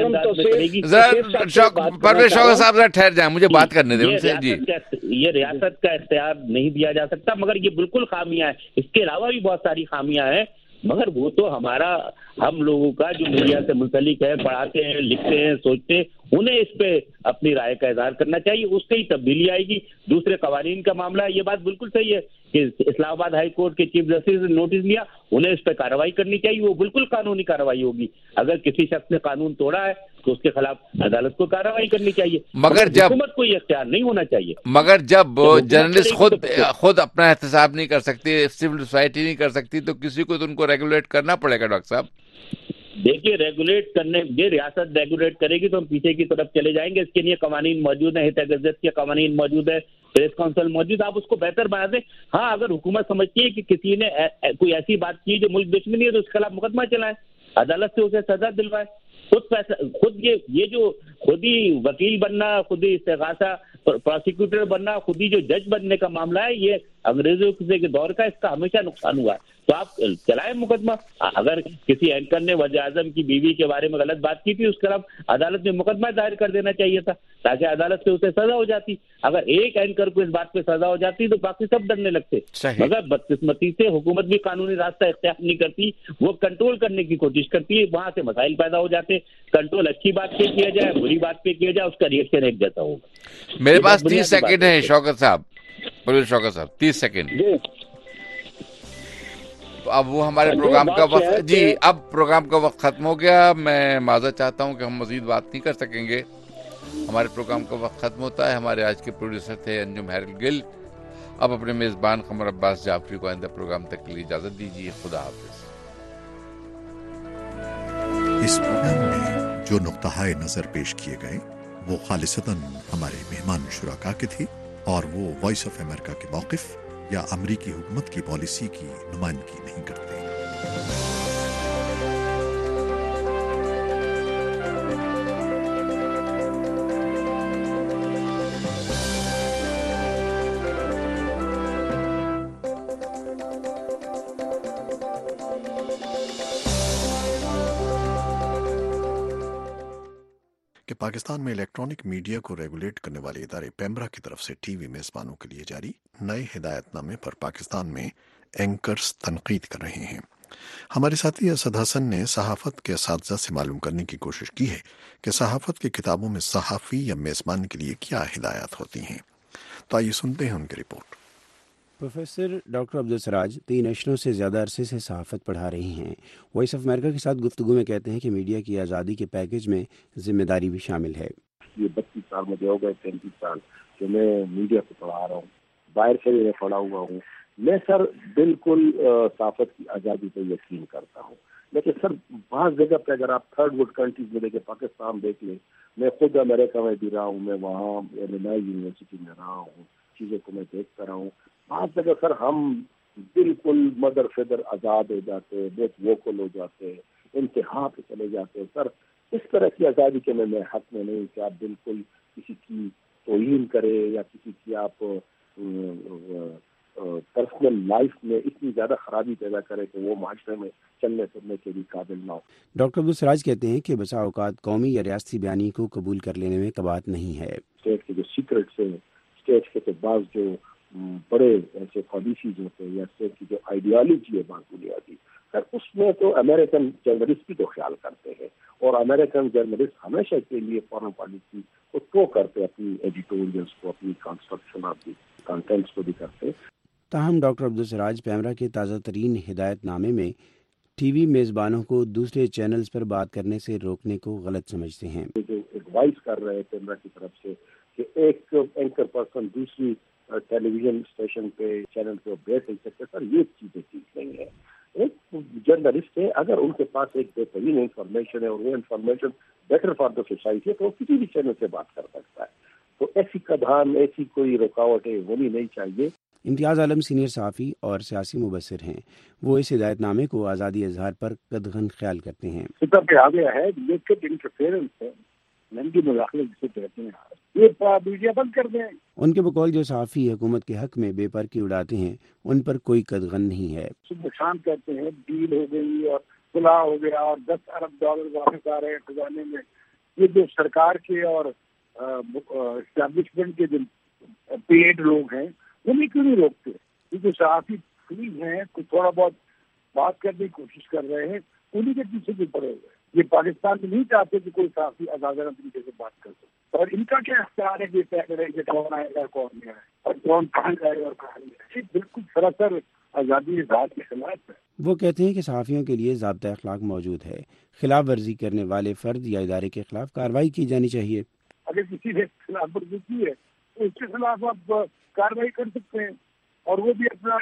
پرویز شوکت صاحب ذرا ٹھہر جائیں, مجھے بات کرنے دیں. یہ ریاست کا اختیار نہیں دیا جا سکتا, مگر یہ بالکل خامیاں ہیں. اس کے علاوہ بھی بہت ساری خامیاں ہیں, مگر وہ تو ہمارا ہم لوگوں کا جو میڈیا سے منسلک ہے, پڑھاتے ہیں, لکھتے ہیں, سوچتے ہیں, انہیں اس پہ اپنی رائے کا اظہار کرنا چاہیے. اس سے ہی تبدیلی آئے گی. دوسرے قوانین کا معاملہ ہے, یہ بات بالکل صحیح ہے کہ اسلام آباد ہائی کورٹ کے چیف جسٹس نے نوٹس لیا, انہیں اس پہ کارروائی کرنی چاہیے. وہ بالکل قانونی کارروائی ہوگی. اگر کسی شخص نے قانون توڑا ہے تو اس کے خلاف عدالت کو کارروائی کرنی چاہیے, مگر جب حکومت کو یہ اختیار نہیں ہونا چاہیے. مگر جب جرنلسٹ خود خود اپنا احتساب نہیں کر سکتے, سول سوسائٹی نہیں کر سکتی, تو کسی کو تو ان کو ریگولیٹ کرنا پڑے گا. ڈاکٹر صاحب دیکھیے, ریگولیٹ کرنے یہ ریاست ریگولیٹ کرے گی تو ہم پیچھے کی طرف چلے جائیں گے. اس کے لیے قوانین موجود ہیں, ہت گزت کے قوانین موجود ہے, پریس کونسل موجود, آپ اس کو بہتر بنا دیں. ہاں اگر حکومت سمجھتی ہے کہ کسی نے کوئی ایسی بات کی جو ملک دشمنی ہے تو اس کے خلاف مقدمہ چلائیں, عدالت سے اسے سزا دلوائے. خود پیسہ خود یہ یہ جو خود ہی وکیل بننا, خود ہی استغاثہ پروسیکیوٹر بننا, خود ہی جو جج بننے کا معاملہ ہے, یہ انگریزوں کے دور کا, اس کا ہمیشہ نقصان ہوا ہے. تو آپ چلائیں مقدمہ. اگر کسی اینکر نے وزیر اعظم کی بیوی کے بارے میں غلط بات کی تھی, اس کے خلاف عدالت میں مقدمہ دائر کر دینا چاہیے تھا تاکہ عدالت سے اسے سزا ہو جاتی. اگر ایک اینکر کو اس بات پہ سزا ہو جاتی تو باقی سب ڈرنے لگتے. مگر بدقسمتی سے حکومت بھی قانونی راستہ اختیار نہیں کرتی, وہ کنٹرول کرنے کی کوشش کرتی ہے, وہاں سے مسائل پیدا ہو جاتے. کنٹرول اچھی بات پہ کیا جائے, بری بات پہ کیا جائے, اس کا ریئیکشن ایک جیسا ہوگا. میرے پاس تیس سیکنڈ ہے شوکت صاحب, پرویز شوکت صاحب تیس سیکنڈ. اب وہ ہمارے پروگرام کا وقت, جی اب پروگرام کا وقت ختم ہو گیا. میں معذرت چاہتا ہوں کہ ہم مزید بات نہیں کر سکیں گے, ہمارے پروگرام کا وقت ختم ہوتا ہے. ہمارے آج کے پروڈیوسر تھے انجم ہیرل گل. اب اپنے میزبان قمر عباس جعفری کو آئندہ پروگرام تک کے لیے اجازت دیجیے. خدا حافظ. اس پروگرام میں جو نقطہ نظر پیش کیے گئے وہ خالصتاً ہمارے مہمان شرکا کے تھے, اور وہ وائس آف امریکہ کے موقف یا امریکی حکومت کی پالیسی کی نمائندگی نہیں کرتے. پاکستان میں الیکٹرانک میڈیا کو ریگولیٹ کرنے والے ادارے پیمرا کی طرف سے ٹی وی میزبانوں کے لیے جاری نئے ہدایت نامے پر پاکستان میں اینکرز تنقید کر رہے ہیں۔ ہمارے ساتھی اسد حسن نے صحافت کے اساتذہ سے معلوم کرنے کی کوشش کی ہے کہ صحافت کی کتابوں میں صحافی یا میزبان کے لیے کیا ہدایات ہوتی ہیں، تو آئیے سنتے ہیں ان کی رپورٹ۔ پروفیسر ڈاکٹر عبدالسراج تین اشروں سے زیادہ عرصے سے صحافت پڑھا رہی ہیں۔ وائس آف امریکہ کے ساتھ گفتگو میں کہتے ہیں کہ میڈیا کی آزادی کے پیکیج میں ذمہ داری بھی شامل ہے۔ یہ بتیس سال مجھے ہو گئے، تینتیس سال کہ میں میڈیا کو پڑھا رہا ہوں، باہر سے بھی میں پڑھا ہوا ہوں۔ میں سر بالکل صحافت کی آزادی پہ یقین کرتا ہوں، لیکن سر بعض جگہ پہ اگر آپ تھرڈ ورلڈ کنٹریز میں دیکھیں، پاکستان دیکھ لیں، میں خود امریکہ میں بھی رہا ہوں، میں وہاں نئی یونیورسٹی میں رہا ہوں، چیزوں کو میں دیکھتا رہا ہوں۔ بعض جگہ سر ہم بالکل مدر فدر آزاد ہو جاتے، بہت ووکل ہو جاتے، انتہا پہ چلے جاتے۔ سر اس طرح کی آزادی کے میں میں حق میں نہیں کہ آپ بالکل کسی کی توہین کرے یا کسی کی آپ پرسنل لائف میں اتنی زیادہ خرابی پیدا کرے کہ وہ معاشرے میں چلنے پھرنے کے بھی قابل نہ ہو۔ ڈاکٹر عبدالسراج کہتے ہیں کہ بسا اوقات قومی یا ریاستی بیانی کو قبول کر لینے میں کباہت نہیں ہے۔ اسٹیٹ کے جو سیکرٹس ہیں، اسٹیٹ کے تو بعض جو بڑے ایسے پالیسیز ہوتے ہیں یا اسٹیٹ کی جو آئیڈیالوجی ہے بات بنیادی، سر اس میں تو امریکن جرنلسٹ بھی تو خیال کرتے ہیں، اور امریکن جرنلسٹ ہمیشہ کے لیے فارن پالیسی کو تو کرتے، اپنی ایڈیٹوریلس کو، اپنی کنسٹرکشن آف دی کنٹینٹس کو بھی کرتے۔ تاہم ڈاکٹر عبدالسراج پیمرا کے تازہ ترین ہدایت نامے میں ٹی وی میزبانوں کو دوسرے چینلز پر بات کرنے سے روکنے کو غلط سمجھتے ہیں۔ جو ایڈوائز کر رہے ہیں پیمرا کی طرف سے کہ ایک اینکر پرسن دوسری ٹیلی ویژن اسٹیشن پہ چینل پہ بیٹھ نہیں سکتے، سر یہ چیزیں ٹھیک نہیں ہے۔ ایک جرنلسٹ ہے، اگر ان کے پاس ایک بہترین انفارمیشن ہے اور وہ information better for the society ہے تو وہ کسی بھی چینل سے بات کر سکتا ہے۔ تو ایسی قدغن، ایسی کوئی رکاوٹیں ہونی نہیں چاہیے۔ امتیاز عالم سینئر صحافی اور سیاسی مبصر ہیں، وہ اس ہدایت نامے کو آزادی اظہار پر قدغن خیال کرتے ہیں۔ سطح پہ آ گیا ہے، لیکن انٹرفیئرنس ہے، ننگی مداخلت جسے کہتے ہیں، یہ میڈیا بند کر دیں۔ ان کے بقول جو صحافی حکومت کے حق میں بے پرکی اڑاتے ہیں ان پر کوئی قدغن نہیں ہے۔ صبح شام کہتے ہیں ڈیل ہو گئی اور صلاح ہو گیا اور دس ارب ڈالر واپس آ رہے ہیں خزانے میں۔ یہ جو سرکار کے اور اسٹیبلشمنٹ کے جو پیڈ لوگ ہیں انہیں کیوں نہیں روکتے؟ یہ جو صحافی فری ہیں، کچھ تھوڑا بہت بات کرنے کی کوشش کر رہے ہیں، انہیں کے پیچھے بھی پڑے ہوئے۔ یہ پاکستان میں نہیں چاہتے کہ کوئی صحافی آزادانہ طریقے سے بات کر سکے، اور ان کا کیا اختیار ہے کہ طے کرے کہ کون آئے گا کون نہیں آئے اور کون کہاں جائے اور کہاں نہیں آئے۔ بالکل سراسر آزادی اظہار کے خلاف ہے۔ وہ کہتے ہیں کہ صحافیوں کے لیے ضابطہ اخلاق موجود ہے، خلاف ورزی کرنے والے فرد یا ادارے کے خلاف کارروائی کی جانی چاہیے۔ اگر کسی نے خلاف ورزی کی ہے تو اس کے خلاف آپ کارروائی کر سکتے ہیں، اور وہ بھی اپنا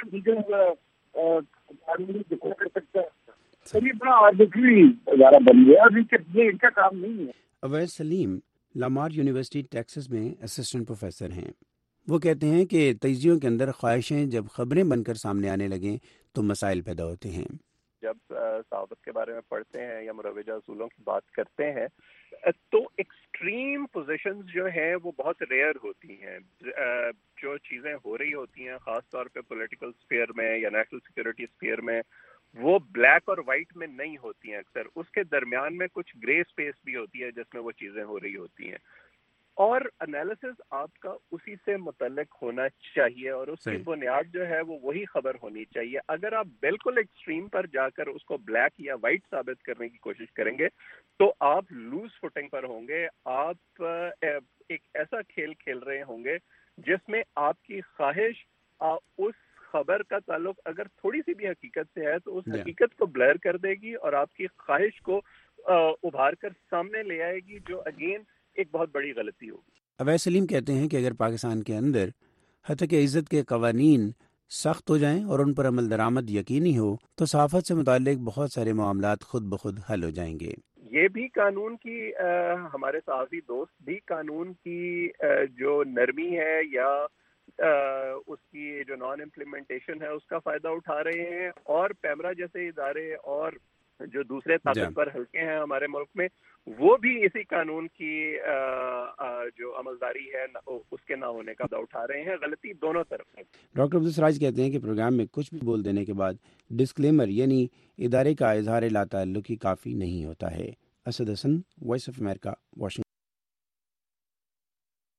قانونی دفاع کر سکتا ہے۔ یہ بڑا آربیٹری ادارہ بن گیا، یہ ان کا کام نہیں ہے۔ Owais Saleem Lamar university Texas میں اسسٹنٹ پروفیسر ہیں۔ وہ کہتے ہیں کہ تجزیوں کے اندر خواہشیں جب خبریں بن کر سامنے آنے لگیں تو مسائل پیدا ہوتے ہیں۔ جب صحافت کے بارے میں پڑھتے ہیں یا مروجہ اصولوں کی بات کرتے ہیں تو ایکسٹریم پوزیشنز جو ہیں وہ بہت ریئر ہوتی ہیں۔ جو چیزیں ہو رہی ہوتی ہیں خاص طور پہ پولیٹیکل سفیئر میں یا نیشنل سیکورٹی سفیئر میں، وہ بلیک اور وائٹ میں نہیں ہوتی ہیں اکثر، اس کے درمیان میں کچھ گرے اسپیس بھی ہوتی ہے جس میں وہ چیزیں ہو رہی ہوتی ہیں، اور انالیسز آپ کا اسی سے متعلق ہونا چاہیے، اور اس کی بنیاد جو ہے وہ وہی خبر ہونی چاہیے۔ اگر آپ بالکل ایکسٹریم پر جا کر اس کو بلیک یا وائٹ ثابت کرنے کی کوشش کریں گے تو آپ لوز فوٹنگ پر ہوں گے، آپ ایک ایسا کھیل کھیل رہے ہوں گے جس میں آپ کی خواہش اس خبر کا تعلق اگر تھوڑی سی بھی حقیقت سے ہے تو اس حقیقت کو بلر کر دے گی اور آپ کی خواہش کو ابھار کر سامنے لے آئے گی، جو اگین ایک بہت بڑی غلطی ہوگی۔ اویس سلیم کہتے ہیں کہ اگر پاکستان کے اندر حقیق عزت کے قوانین سخت ہو جائیں اور ان پر عمل درآمد یقینی ہو تو صحافت سے متعلق بہت سارے معاملات خود بخود حل ہو جائیں گے۔ یہ بھی قانون کی ہمارے صحافی دوست بھی قانون کی جو نرمی ہے یا اس کی جو نان امپلیمنٹیشن ہے اس کا فائدہ اٹھا رہے ہیں، اور پیمرا جیسے ادارے اور جو دوسرے طاقتور حلقے ہیں ہمارے ملک میں وہ بھی اسی قانون کی جو عملداری ہے اس کے نہ ہونے کا فائدہ اٹھا رہے ہیں۔ غلطی دونوں طرف ہے۔ ڈاکٹر عبدالسراج کہتے ہیں کہ پروگرام میں کچھ بھی بول دینے کے بعد ڈسکلیمر یعنی ادارے کا اظہار لا تعلقی کافی نہیں ہوتا ہے۔ Asad Hassan, Voice of America, Washington.